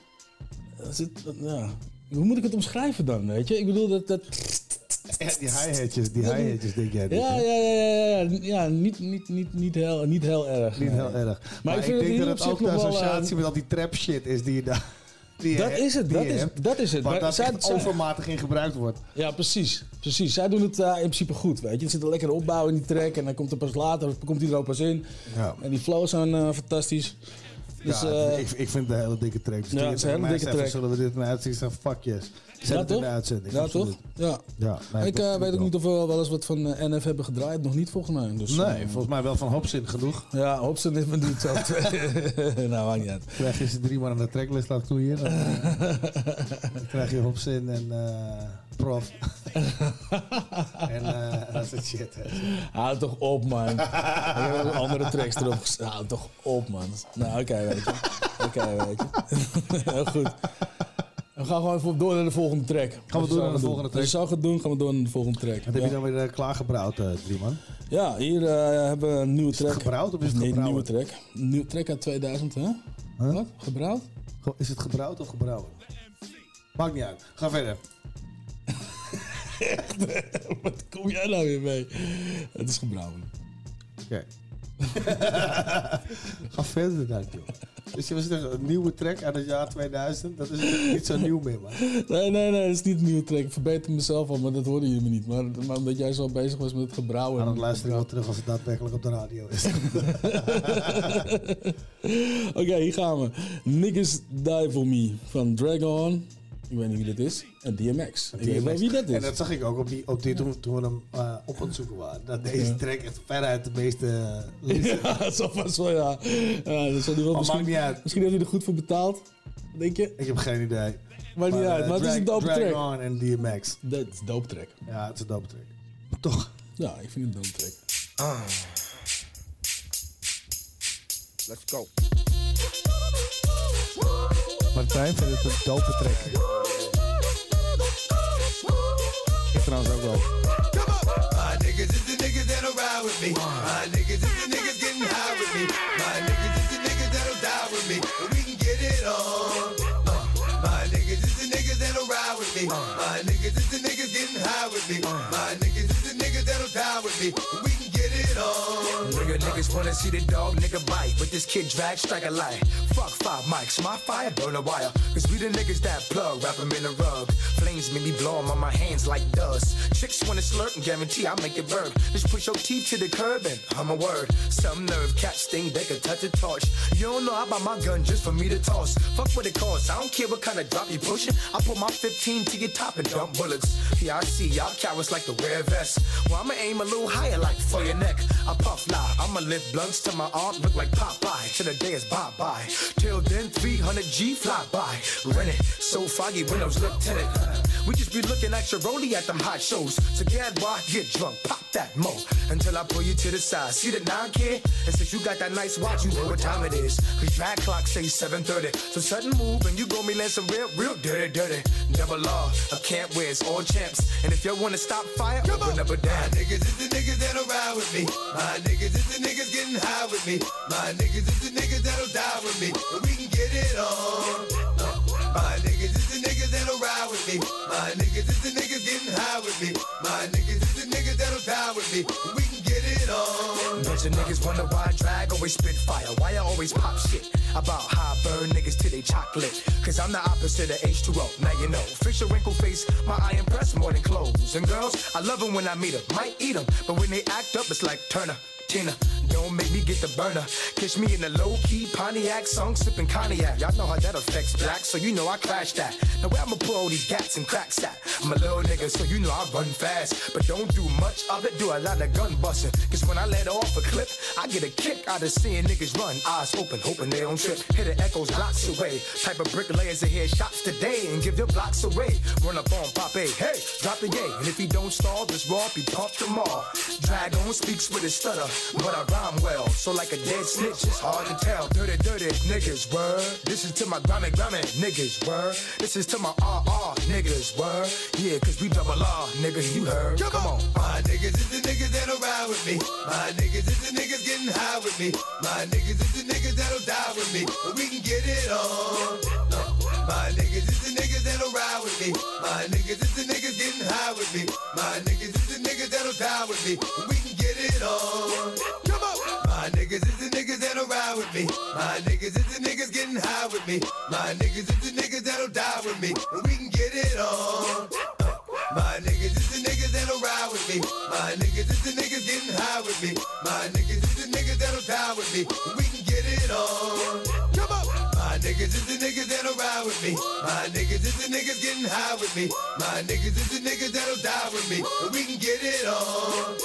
ja. Hoe moet ik het omschrijven dan, weet je? Ik bedoel, dat... Ja, die hi-hatjes denk jij. Ja, niet heel erg. Niet heel erg. Maar ik denk dat het ook de associatie met al die trap shit is die je daar... Dat is het. Maar dat overmatig in gebruikt wordt. Ja, precies. Zij doen het in principe goed, weet je. Er zit een lekkere opbouw in die track en dan komt er pas later, komt hij er ook pas in. Ja. En die flows zijn fantastisch. Dus, ik vind het een hele dikke track. Dus ja, het is een hele dikke track. Zullen we dit naar uitzien? Fuck yes. Zet het in de uitzending. Ja, toch? Ja. Nee, ik weet ook niet of we wel eens wat van NF hebben gedraaid. Nog niet, volgens mij. Dus, nee, volgens mij wel van Hobson genoeg. Ja, Hobson is me niet zo. Nou, maakt niet uit. Krijg je ze 3 man aan de tracklist laten knoeien. Dan krijg je Hobson en Prof. En dat is het shit. Houd toch op, man. Ik heb ook andere tracks erop gezet. Houd toch op, man. Nou, oké, weet je. Heel goed. We gaan gewoon even door naar de volgende track. Gaan we door naar de volgende track? Als je zo gaat doen, gaan we door naar de volgende track. Wat heb je dan weer klaargebrouwd, 3 man? Ja, hier hebben we een nieuwe track. Is het gebrouwd of is het gebrouwen? Nee, nieuwe track. Nieuwe track uit 2000, hè? Huh? Wat? Gebrouwd? Is het gebrouwd of gebrouwen? Maakt niet uit. Ga verder. Echt? Wat kom jij nou weer mee? Het is gebrouwen. Oké. Ga verder dan, joh. Dus je was een nieuwe track uit het jaar 2000. Dat is niet zo nieuw meer, man. Nee, dat is niet een nieuwe track. Ik verbeter mezelf al, maar dat hoorden jullie me niet. Maar omdat jij zo bezig was met het gebrouwen. Dan luister ik wel terug als het daadwerkelijk op de radio is. Oké, hier gaan we. Niggas Die For Me van Dragon. Ik weet niet wie dat is. En DMX. Ik weet wel wie dat is. En dat zag ik ook op dit toen we hem op aan het zoeken waren. Dat deze track echt veruit de meeste listen. Ja, dat zal vast wel, ja. Dat zal hij wel maakt niet uit. Misschien heeft hij er goed voor betaald. Denk je? Ik heb geen idee. Maakt niet uit, maar het is een dope track. Dragon en DMX. Dat is een dope track. Ja, het is een dope track. Toch? Ja, ik vind het een dope track. Let's go. Martijn vindt het een dope track. Ik trouwens ook wel. My niggas is the niggas that'll ride with me. My niggas is the niggas getting high with me. My niggas is the niggas that'll die with me. We can get it on. My niggas is the niggas that'll ride with me. My niggas is the niggas getting high with me. My niggas is the niggas that'll die with me. We can get it on. Niggas wanna see the dog nigga bite, but this kid drag strike a light. Fuck 5 mics, my fire burn a wire. Cause we the niggas that plug, wrap 'em in a rug. Flames make me blow 'em on my hands like dust. Chicks wanna slurp and guarantee I'll make it burn. Just push your teeth to the curb and hum a word. Some nerve, cats think they could touch a torch. You don't know I buy my gun just for me to toss. Fuck what it costs, I don't care what kind of drop you pushing. I put my 15 to your top and dump bullets. Yeah, I see y'all cowards like to wear vests. Well, I'ma aim a little higher like for your neck. I puff lie, I'ma lift blunts till my arm look like Popeye. Till the day is bye-bye. Till then, 300 G fly by. Rent it, so foggy windows lieutenant. We just be looking at your rollie at them hot shows. So get why, get drunk, pop that mo. Until I pull you to the side. See the 9 kid? And since you got that nice watch, you know what time it is. Cause drag clock say 7:30. So sudden move and you go me land some real dirty. Double law, I can't wear, it's all champs. And if you wanna stop fire, open up a damn. My niggas is the niggas that'll ride with me. My niggas is the niggas getting high with me. My niggas is the niggas that'll die with me. And we can get it on. My niggas is the niggas that'll ride with me. My niggas is the niggas getting high with me. My niggas is the niggas that'll die with me. And we can get it on. Bunch of niggas wonder why I drag, always spit fire. Why I always pop shit about how I burn niggas till they chocolate. Cause I'm the opposite of H2O, now you know. Fish a wrinkle face, my eye impress more than clothes. And girls, I love them when I meet them, might eat them. But when they act up, it's like Turner, Tina, don't make me get the burner. Kiss me in a low-key Pontiac song, sipping cognac. Y'all know how that affects black, so you know I clash that. Now where I'ma pull all these gats and cracks at? I'm a little nigga, so you know I run fast. But don't do much of it, do a lot of gun busting. Cause when I let off a clip, I get a kick out of seeing niggas run. Eyes open, hoping they don't trip. Hear the echoes blocks away. Type of bricklayers that hear shots today and give their blocks away. Run up on Pop A, hey, drop the yay. And if he don't stall, this raw be pumped them all. Dragon speaks with his stutter, but I rhyme well, so like a dead snitch, it's hard to tell. Dirty, dirty niggas, word. This is to my Grammy niggas, word. This is to my RR niggas, word. Yeah, cause we double R, nigga, you heard. Come on. My niggas is the niggas that'll ride with me. My niggas is the niggas getting high with me. My niggas is the niggas that'll die with me. And we can get it on. My niggas is the niggas that'll ride with me. My niggas is the niggas getting high with me. My niggas is the niggas that'll die with me. And we can get it on. Come on. My niggas is the niggas that'll ride with me. My niggas is the niggas getting high with me. My niggas is the niggas that'll die with me. And we can get it on. My niggas is the niggas that'll ride with me. My niggas is the niggas getting high with me. My niggas is the niggas that'll die with me. And we can get it on. Come on. My niggas is the niggas that'll ride with me. My niggas is the niggas getting high with me. My niggas is the niggas that'll die with me. And we can get it on.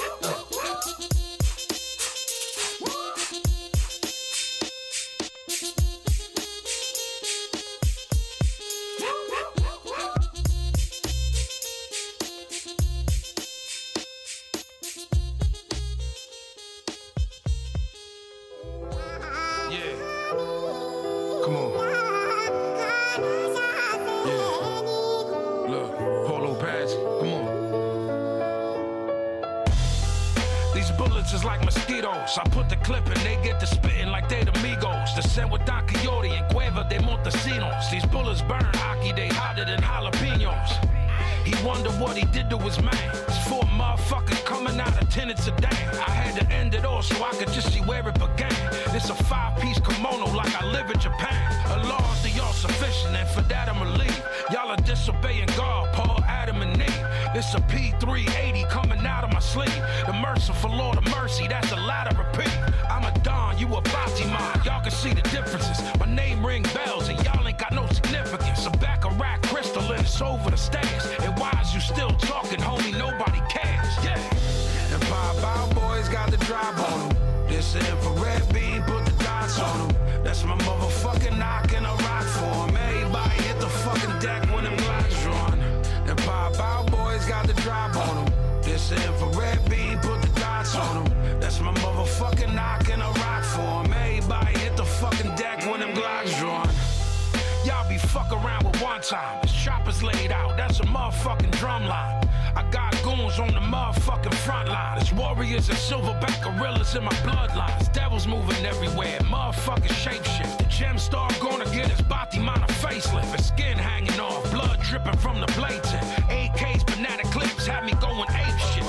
Is like mosquitoes. I put the clip and they get to spitting like they the Migos. The same with Don Quixote and Cueva de Montesinos. These bullets burn hockey, they hotter than jalapenos. He wondered what he did to his man. It's 4 motherfuckers coming out of tenants a day. I had to end it all so I could just see where it began. It's a 5-piece kimono like I live in Japan. Allah's the all-sufficient and for that I'ma leave. Y'all are disobeying God, Paul, Adam, and Eve. It's a P380 coming out of my sleeve. The merciful Lord of mercy, that's a lot to repeat. I'm a Don, you a Batiman. Y'all can see the differences. My name ring bells and y'all ain't got no significance. A Baccarat crystal and it's over the stairs. And why is you still talking, homie? Nobody cares. Yeah. And Pop Out Boys got the drop on them. This infrared beam put the dots on them. That's my motherfucking knock and a rock for him. Everybody hit the fucking deck when them glocks drawn. And Pop Out Boys got the drop on them. This infrared beam put the dots on them. That's my motherfucking knock and a rock for him. Everybody hit the fucking deck when them glocks drawn. Y'all be fuck around with one time. This chopper's laid out, that's a motherfucking drum line. I got goons on the motherfucking front line. There's warriors and silverback gorillas in my bloodlines. Devils moving everywhere, motherfucking shapeshift. The gem star gonna get his Batiman a facelift. His skin hanging off, blood dripping from the blades. AKs, banana clips, had me going ape shit.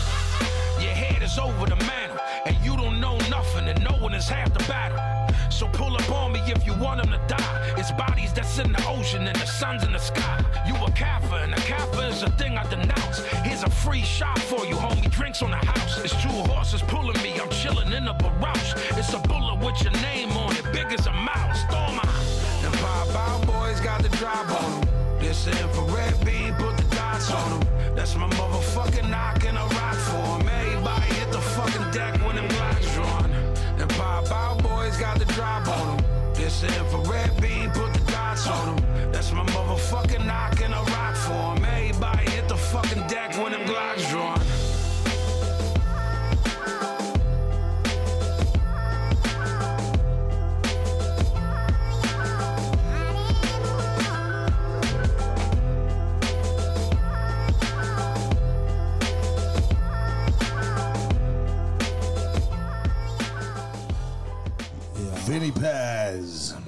Your head is over the mantle, and you don't know nothing, and knowing is half the battle. So pull up on me if you want him to die. It's bodies that's in the ocean and the sun's in the sky. You a Kappa, and a Kappa is a thing I denounce. Here's a free shot for you, homie, drinks on the house. It's 2 horses pulling me, I'm chilling in a barouche. It's a bullet with your name on it, big as a mouse. Storm out. And Pop Out Boys got the drop on them. This infrared beam put the dots on them. That's my motherfucking knock and a rock for him. Everybody hit the fucking deck when them glocks drawn. And Pop Out Boys got the drop on them. This infrared beam put the dots on them. That's my motherfucking knock and a rock for him. Everybody hit the fucking deck when them glocks drawn.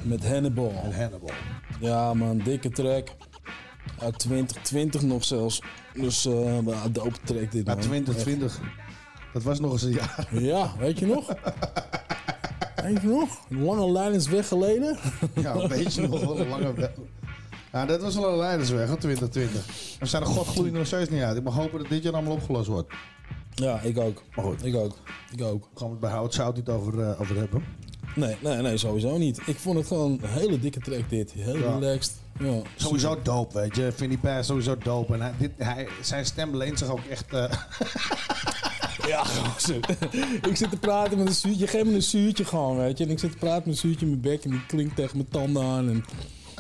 Met Hannibal. Ja man, dikke track. Uit 2020 nog zelfs. Dus dope track dit man. Ja, 2020. Dat was nog eens een jaar. Ja, weet je nog? Weet je nog? Een lange leidersweg geleden. Ja, een beetje nog wel een lange weg. Ja, dat was wel een leidersweg, 2020. We zijn er godgloeiend nog steeds niet uit. Ik mag hopen dat dit jaar allemaal opgelost wordt. Ja, ik ook. Maar goed. Ik ook. Gaan we het bij Hout Zout niet over hebben? Nee, sowieso niet. Ik vond het gewoon een hele dikke track dit. Heel relaxed. Ja, sowieso dope, weet je. Vinnie Paz sowieso dope. En zijn stem leent zich ook echt... Ja, ik zit te praten met een zuurtje. Geef me een zuurtje gewoon, weet je. En ik zit te praten met een zuurtje in mijn bek en die klinkt tegen mijn tanden aan. En...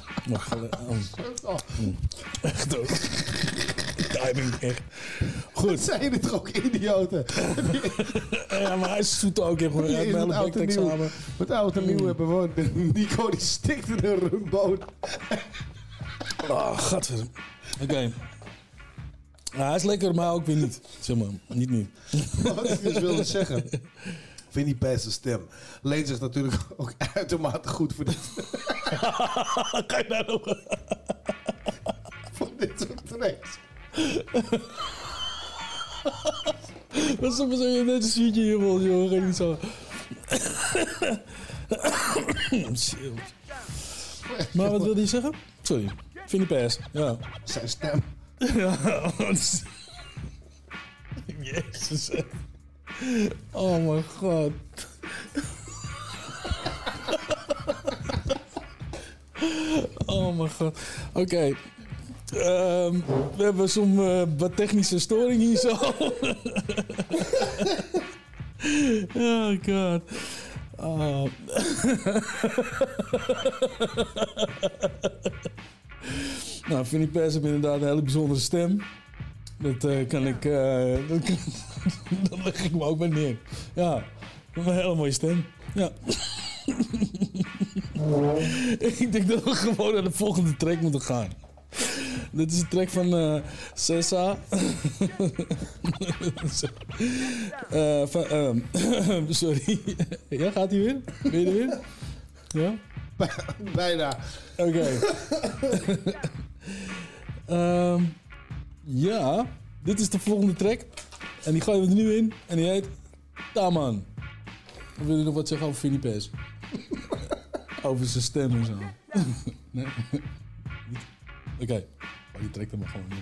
Echt ook. Timing, echt. Goed. Wat zijn dit toch ook idioten? Ja, maar hij zoet ook even. Hij heeft mijn hele bek samen. Wat oud en nieuw hebben we. Nico die stikt in een rumboot. Oh, gadverdamme. Oké. Nou, hij is lekker, maar ook weer niet. Zeg maar, niet nu. Wat ik dus wilde zeggen. Vinnie Paz's stem leent zich natuurlijk ook uitermate goed voor dit. Ga je daar nog? Voor dit soort tracks. Wat is er zo net een zuurtje hier, man, joh. Ga niet zo. Maar wat wilde je zeggen? Sorry. Vinnie Paz, ja. Zijn stem. Ja. Jezus. Oh mijn god. Oh mijn god. Oké. We hebben zo'n wat technische storing hier zo. Oh god. Oh. Nou, Vinnie Paz heeft inderdaad een hele bijzondere stem. Dat kan ik... dat leg ik me ook bij neer. Ja, een hele mooie stem. Ja. Ik denk dat we gewoon naar de volgende track moeten gaan. Dit is een track van Sessa. Sorry. Ja, gaat hij weer? Ben je er weer? Ja? Bijna. Oké. Ja, dit is de volgende track. En die gooien we er nu in. En die heet Taman. Of wil je nog wat zeggen over Vinnie Paz? Over zijn stem en zo. Nee? Oké. Oh, die trekt hem maar gewoon in.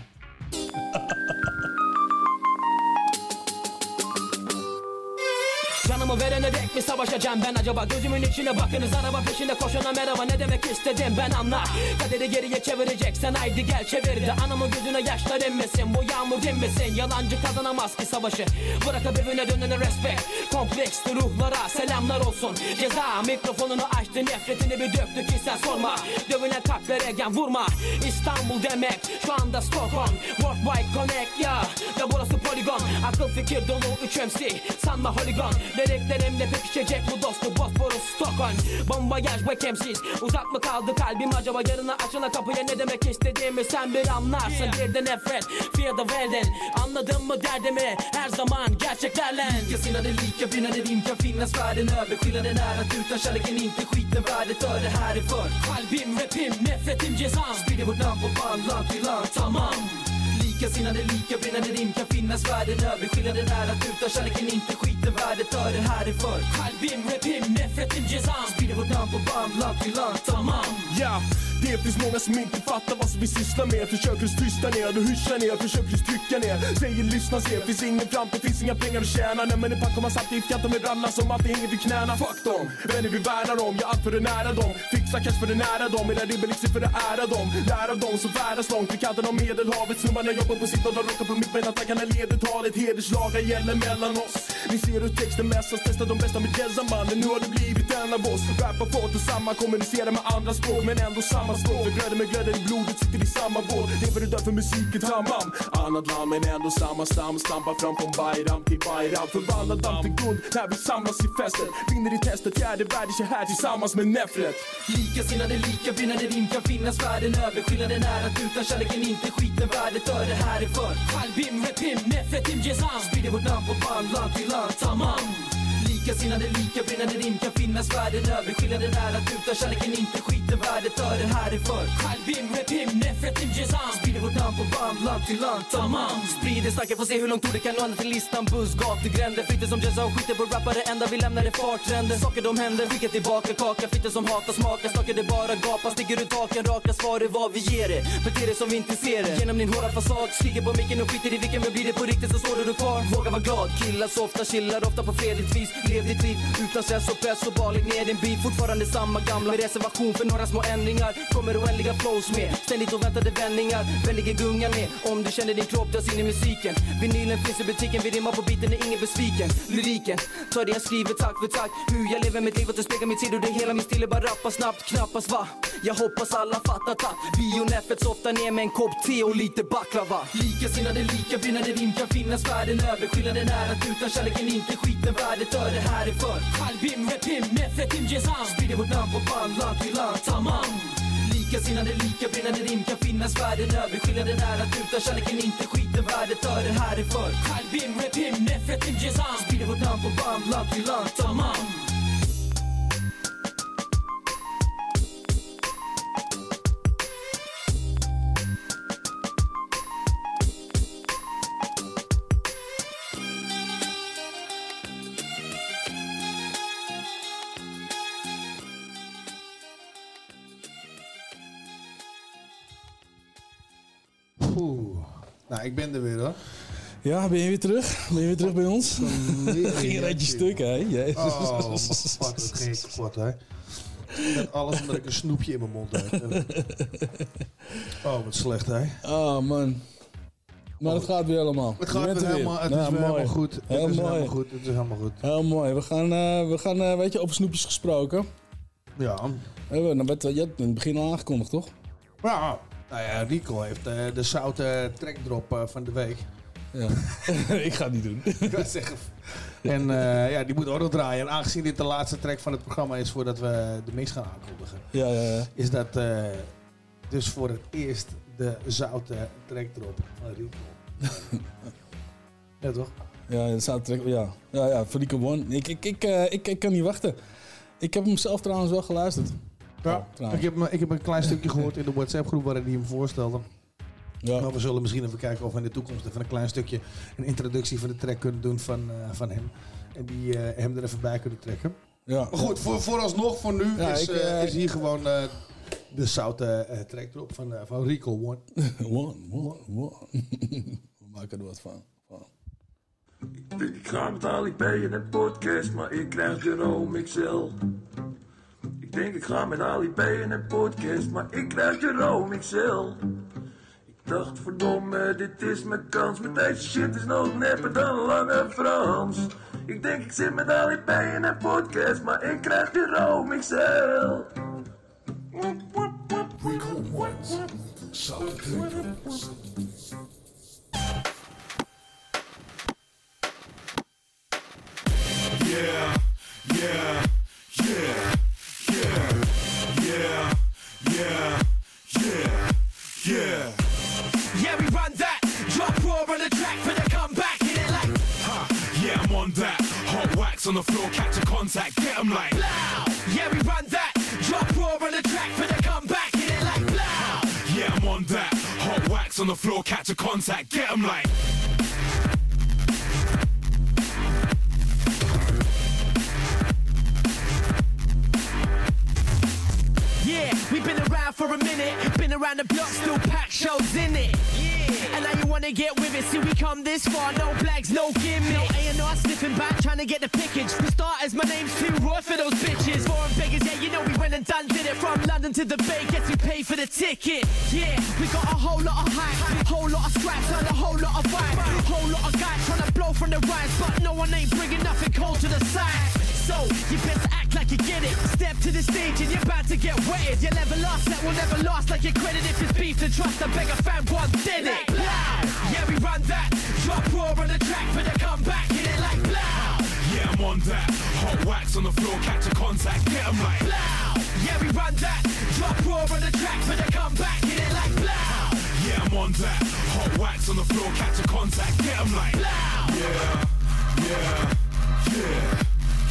Canımı verene dek mi savaşacağım ben acaba? Gözümün içine bakınız araba peşinde koşana merhaba ne demek istedim ben anla. Kaderi geriye çevireceksen haydi gel çevir de anamın gözüne yaşlar inmesin. Bu yağmur dinmesin yalancı kazanamaz ki savaşı. Bırakıp evine dönene respect. Kompleks ruhlara selamlar olsun. Ceza mikrofonunu açtı nefretini bir döktü ki sen sorma. Dövülen kalplere gen vurma. İstanbul demek şu anda Stockholm. Worldwide Connect ya da burası poligon. Akıl fikir dolu 3 MC sanma holigon. Dediklerimle pekişecek bu dostu Bosporus Stockholm. Bombajaj bekemsiz uzak mı kaldı kalbim acaba yarına açıla kapıya ne demek istediğimi sen bir anlarsın. Bir de nefret fear the välden. Anladın mı derdimi her zaman gerçeklerle. Lika sinnade lika brinnande rim kan finnas världen över. Skillnaden är att utan kärleken inte skiter värdet för det här är för kalbim rapim nefretim cezam. Sprider vårt namn på band land till land tamam. Lika sinnade lika brinnande rim kan finnas världen över. Skillnaden är att utan kärleken inte skiter värdet för det här är för kalbim rapim nefretim cezam. Sprider vårt namn på band land till land tamam. Ja, det finns många som inte fattar vad som vi sysslar med. Försöker tysta ner, du hyschar ner, försöker trycka ner. Säger lyssna, se, finns ingen framtid, finns inga pengar att tjäna. Nej men i pack kommer samtidigt kantar med brallorna som alltid hänger vid knäna. Fuck dem, vänner vi värnar om, jag allt för det nära dem. Fixa cash för det nära dem, era ribbelixer för det ära dem. Lära dem som färdas långt vid kanten av medelhavet. Snubbarna jobbar på sitt och de rockar på mitt medan tackarna leder talet. Hederslagar gäller mellan oss. Ni ser hur texten mässas, testar de bästa med jazzamannen. Nu har det blivit en av oss. Rappar på och samma, kommunicerar med andra språk men ändå samma språk. För glöden med glöden i blodet sitter i samma båt. Lever du dör för musiken, tamam. Annat land men ändå samma stam. Stampar fram från Bayram till Bayram. Förvandlar damm till guld när vi samlas i festen. Vinner i testet, fjärde världen kör här tillsammans med Nefret. Lika sinnade lika brinnande rim kan finnas världen över. Skillnaden är att utan kärleken inte skiter värdet för det här är för kalbim rapim nefretim cezam. Sprider vårt namn på band land till land tamam. Likas innan det lika brinnande rim kan finnas världen över. Skillnaden är att utan kärleken inte skiter värdet för det här är för Kalbim, repim, nefretim, jezam. Sprider vårt namn på band, land till land, tamam. Sprider snacket, får se hur långt ordet kan nå ända till listan. Buss, gatugränder, flyter som jazza och skiter på rappare. Enda vi lämnar är fartränder. Saker de händer, skicka tillbaka kaka. Flyter som hatar smakar, snackar det bara gapar. Sticker ut taken, raka svar är vad vi ger det. Beter det som vi inte ser det. Genom din hårda fasad, stiger på micken och skiter i vilken. Men blir det på riktigt så står du kvar. Våga vara glad, killar så ofta, chillar ofta på fredligt vis. Lev ditt liv utan stress och press och bara lägg ner din bil. Fortfarande samma gamla med reservation för några små ändringar. Kommer oändliga flows med, ständigt och väntade vändningar. Vänliga gunga med, om du känner din kropp dras in i musiken. Vinylen finns i butiken, vi rimmar på biten, är ingen besviken. Lyriken, tar det jag skriver takt för takt. Hur jag lever mitt liv och det speglar mitt sidor. Det hela min stil är bara rappa snabbt, knappast va. Jag hoppas alla fattat att Bioneffet softar ner med en kopp te och lite baklava. Lika sinnade lika brinnande rim kan finnas världen över. Skillnaden är att utan kärleken inte skiten värdet för det här är för Kalbim, repim, nefretim, jezam. Sprider vårt namn på band, land till land, tamam. Lika sinnade lika brinnande rim kan finnas världen över. Skillnaden är att utan kärleken inte skiten värdet för det här är för Kalbim, repim, nefretim, jezam. Sprider vårt namn på band, land till land, tamam. Nou, ik ben er weer hoor. Ja, ben je weer terug? Ben je weer terug bij ons? Ging er eentje stuk, hè? Jezus. Oh, fuck, dat ging kapot, hè. Met alles omdat ik een snoepje in mijn mond heb. Oh, wat slecht, hè. Oh, man. Maar het gaat weer helemaal. Het gaat weer helemaal, het is weer helemaal goed. Het is helemaal goed. Het is helemaal goed. Heel mooi. We gaan weet je, over snoepjes gesproken. Ja. Je hebt in het begin al aangekondigd, toch? Ja. Nou ja, Rico heeft de zoute trackdrop van de week. Ja. Ik ga het niet doen. Ik ga zeggen. En ja, die moet ook nog draaien. En aangezien dit de laatste track van het programma is voordat we de mix gaan aankondigen. Ja. Is dat dus voor het eerst de zoute trackdrop van Rico. Ja, toch? Ja, de zoute track. Ja, voor Rico One. Ik kan niet wachten. Ik heb hem zelf trouwens wel geluisterd. Ja, ik heb een klein stukje gehoord in de WhatsApp-groep waarin hij hem voorstelde. Ja. Maar we zullen misschien even kijken of we in de toekomst even een klein stukje een introductie van de track kunnen doen van hem. En die hem er even bij kunnen trekken. Ja. Maar goed, vooralsnog, voor nu is hier gewoon de zoute track erop van Rico One. One. We maken er wat van. Ik ga met Ali B in een podcast, maar ik krijg Jerome XL. Ik denk ik ga met Ali B in een podcast, maar ik krijg Jerome XL. Ik dacht verdomme, dit is mijn kans, maar deze shit is nog nepper dan Lange Frans. Ik denk ik zit met Ali B in een podcast, maar ik krijg Jerome XL. Rico One's Zoute Trackdrop. Yeah. Yeah, we run that. Drop raw on the track for the comeback. Hit it like, Yeah, I'm on that. Hot wax on the floor, catch a contact, get 'em like loud. Yeah, we run that. Drop raw on the track for the comeback. Hit it like loud. Yeah, I'm on that. Hot wax on the floor, catch a contact, get 'em like Yeah, we've been around for a minute. Been around the block, still pack shows in it. Yeah, and now you wanna get with it. See, we come this far, no flags, no gimmick. No A&R sniffing back, trying to get the pickage. For starters, my name's too raw for those bitches. Foreign beggars, yeah, you know we went and done did it. From London to the Bay, guess who paid for the ticket? Yeah, we got a whole lot of hype, whole lot of scraps, and a whole lot of vibe. Whole lot of guys trying to blow from the rise, but no one ain't bringing nothing cold to the side. So, you better act like you get it. Step to the stage and you're about to get wetted. You'll never last, that will never last like your credit. If it's beef to trust, I beg a fan one did it. Loud. Yeah, we run that. Drop raw on the track for the comeback. Hit it like loud. Yeah, I'm on that. Hot wax on the floor, catch a contact, get 'em like loud. Yeah, we run that. Drop raw on the track for the comeback. Hit it like loud. Yeah, I'm on that. Hot wax on the floor, catch a contact, get 'em like loud. Yeah.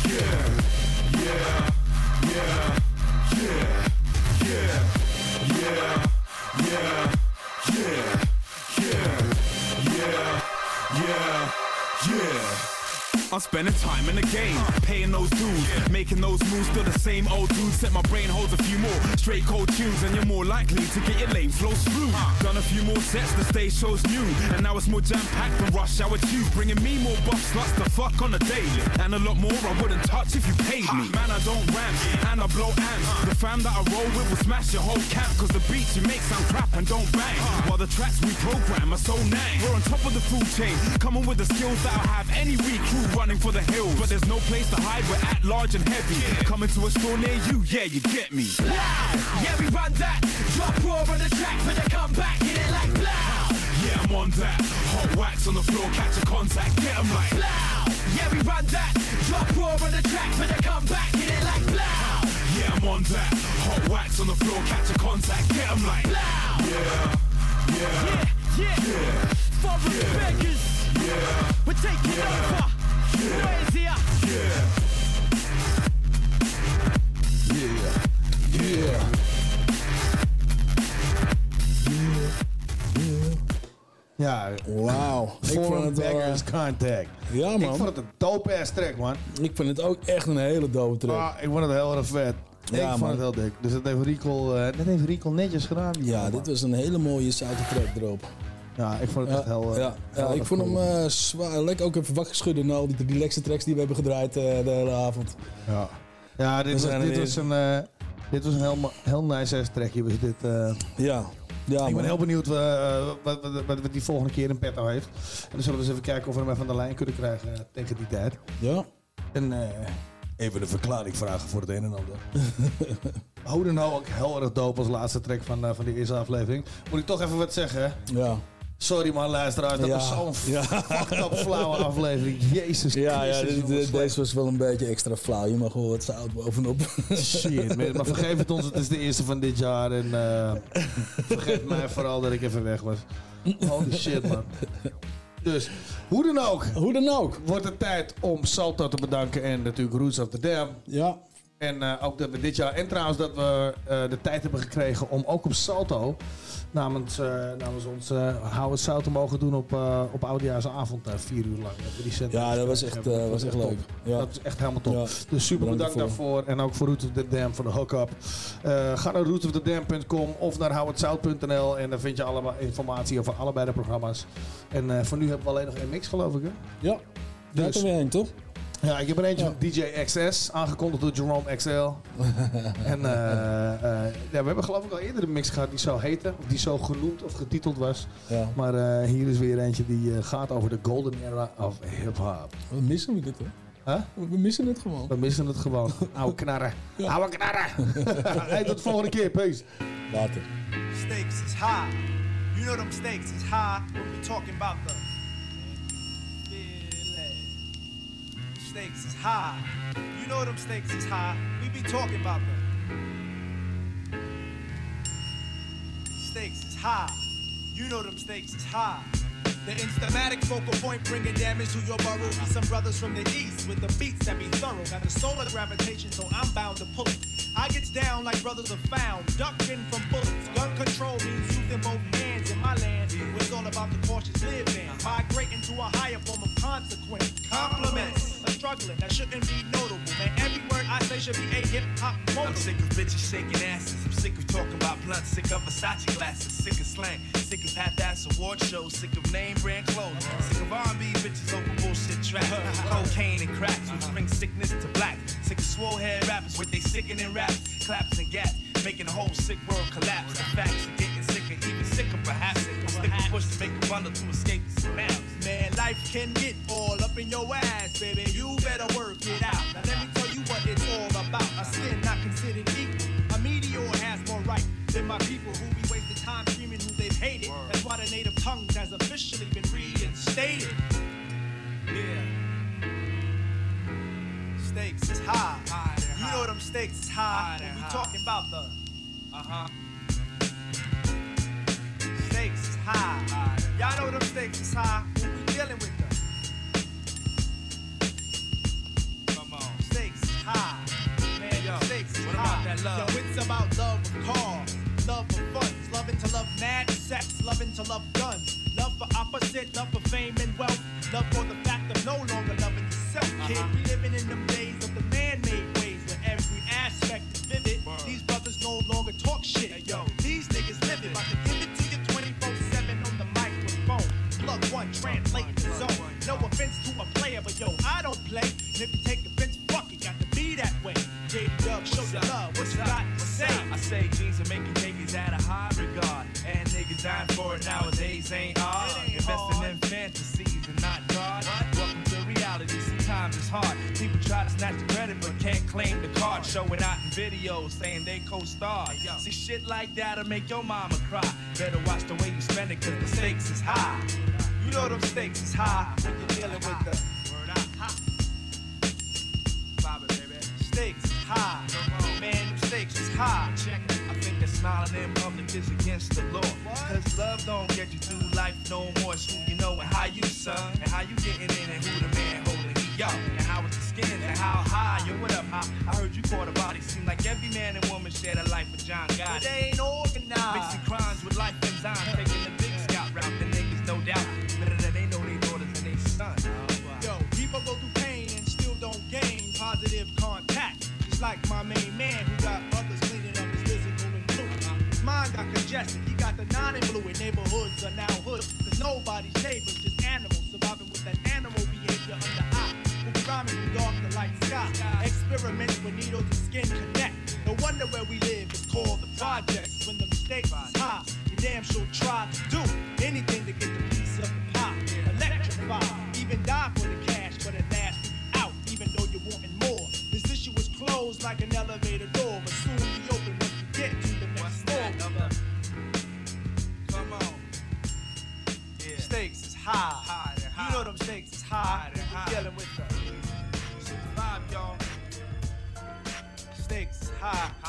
I'm spending time in the game, paying those dues, making those moves. Still the same old dude. Set my brain holds a few more straight cold tunes, and you're more likely to get your lame flow screwed. Done a few more sets, the stage show's new, and now it's more jam-packed than Rush Hour 2, bringing me more buff sluts to fuck on the daily, and a lot more I wouldn't touch if you paid me. Man, I don't rant, and I blow amps. The fam that I roll with will smash your whole camp, cause the beats you make sound crap and don't bang, while the tracks we program are so nang. We're on top of the food chain, coming with the skills that'll have any weak crew running for the hills, but there's no place to hide. We're at large and heavy, coming to a store near you, yeah, you get me. Yeah, we run that. Drop raw on the track, but they come back, hit it like blow. Yeah, I'm on that. Hot wax on the floor, catch a contact, get 'em like blow. Yeah, we run that. Drop raw on the track, but they come back, hit it like blow. Yeah, I'm on that. Hot wax on the floor, catch a contact, get 'em like blow. Yeah. For the beggars, we're taking over. Noisier. Ja, wauw. Foreign Beggars Contact. Ja, man. Ik vond het een dope ass track, man. Ik vind het ook echt een hele dope track. Ik vond het heel erg vet. Ja, ik vond het heel dik. Dus dat heeft Recall netjes gedaan. Ja, dit was een hele mooie zoute track erop. Ja, ik vond het echt heel... ik vond hem zwaar. Lekker ook even wakker schudden na al die relaxe tracks die we hebben gedraaid de hele avond. Ja, dit was een heel nice ass trackje. Ja, ik ben heel benieuwd wat die volgende keer in petto heeft. En dan zullen we eens even kijken of we hem even aan de lijn kunnen krijgen tegen die tijd. Ja. En even de verklaring vragen voor het een en ander. Hoe dan ook heel erg dope als laatste track van de eerste aflevering. Moet ik toch even wat zeggen, hè? Ja. Sorry man, luisteraars. Dat was zo'n fucked up flauwe aflevering. Jezus Christus. Deze was wel een beetje extra flauw. Je mag wel wat zout bovenop. Shit, maar vergeef het ons. Het is de eerste van dit jaar. En vergeef mij vooral dat ik even weg was. Holy shit, man. Dus, hoe dan ook. Wordt het tijd om Salto te bedanken. En natuurlijk Roots of the Dam. Ja. En ook dat we dit jaar... En trouwens dat we de tijd hebben gekregen om ook op Salto... Namens ons Hou Zout te mogen doen op Oudejaarsavond 4 uur lang. Ja, dat was echt leuk. Ja. Dat is echt helemaal top. Ja. Dus super bedankt daarvoor. En ook voor Roots of the Dam voor de hook-up. Ga naar rootsofthedam.com of naar houhetzout.nl en dan vind je allemaal informatie over allebei de programma's. En voor nu hebben we alleen nog één mix, geloof ik, hè? Ja, daar hebben we één, toch? Ja, ik heb er eentje van DJ XS, aangekondigd door Jerome XL. En we hebben geloof ik al eerder een mix gehad die zo heette, of die zo genoemd of getiteld was. Ja. Maar hier is weer eentje die gaat over de golden era of hip-hop. We missen dit, hè? Huh? We missen het gewoon. We missen het gewoon. Oude knarren. Ja. Oude knarren. Hey, tot de volgende keer. Peace. Later. Stakes is high. You know them stakes is high when we talking about the stakes is high. You know them stakes is high. We be talking about them. Stakes is high. You know them stakes is high. The instamatic focal point bringing damage to your burrow. Be some brothers from the east with the beats that be thorough. Got the solar gravitation, so I'm bound to pull it. I gets down like brothers are found, ducking from bullets. Gun control means using both hands in my land. Where it's all about the cautious living. Migrating to a higher form of consequence. Compliments, a struggling that shouldn't be notable. Man, every word I say should be a hip-hop modal. I'm sick of bitches shaking asses. I'm sick of talking about blunts. Sick of Versace glasses. Sick of slang. Sick of half-ass award shows. Sick of name brand clothes. Sick of R&B bitches over bullshit tracks. Cocaine and cracks which bring sickness to black. Sick of swole head rappers with they sickening raps, claps and gaps, making the whole sick world collapse. The facts are getting sicker, even sicker perhaps. Stick a push to make a bundle to escape the surrounds. Man, life can get all up in your ass, baby. You better work it out. Now let me tell you what it's all about. A sin not considered equal. A meteor has more right than my people who be wasting time screaming who they've hated. That's why the native tongues has officially been reinstated. Yeah. Stakes is high. You know them stakes is high. We talking about the stakes is high. Y'all know them stakes is high. When we dealing with them. Come on. Stakes sex, loving to love guns. Love for opposite, love for fame and wealth. Love for the fact of no longer loving yourself, kid. We living in them days of the man-made ways where every aspect is vivid. These brothers no longer talk shit, yo. These niggas live it. About to give it to you 24/7 on the microphone. Plug one, translate the zone. No offense to a player, but yo, I don't play. And if you take offense, fuck it, got to be that way. J-Dub, show your love, what you got to say? I say jeans are making niggas out of high regard. And niggas dying for it nowadays ain't hard. Investing in fantasies and not God. Welcome to reality, sometimes it's hard. People try to snatch the credit but can't claim the card. Showing out in videos saying they co-star. See shit like that'll make your mama cry. Better watch the way you spend it cause the stakes is high. You know them stakes is high when you're dealing with the word out. Stakes is high. Man, them stakes is high. I think that smiling in public is against the law. Cause love don't get you through life no more. It's who you know and how you son. And how you getting in and who the man holding he yo. And how it's the skin and how high. Yo, what up, high? I heard you caught a body. Seem like every man and woman shared a life with John Gotti. They ain't organized. Mixing crimes with life enzymes. Taking the big scout route. The niggas no doubt. Better than they know they daughters and they son. Yo, people go through pain and still don't gain positive contact. Just like my main man who got others cleaning up his physical and blue. His mind got congested, he got the non and blue, and neighborhoods are now hoods. Cause nobody's neighbors, just animals surviving with that animal behavior under eye. We'll be rhyming from dark to light sky. Experiments when needles and skin connect. No wonder where we live is called the projects. When the mistakes is high, you damn sure try to do anything to get the piece of the pie. Electrify, even die for the cash, but at last we be out, even though you're wanting more. This issue is closed like an elevator door, but soon be open once you get to the next floor. Come on. Yeah. Stakes is high. You know them stakes is high. We're dealing with the vibe, y'all. Stakes is high.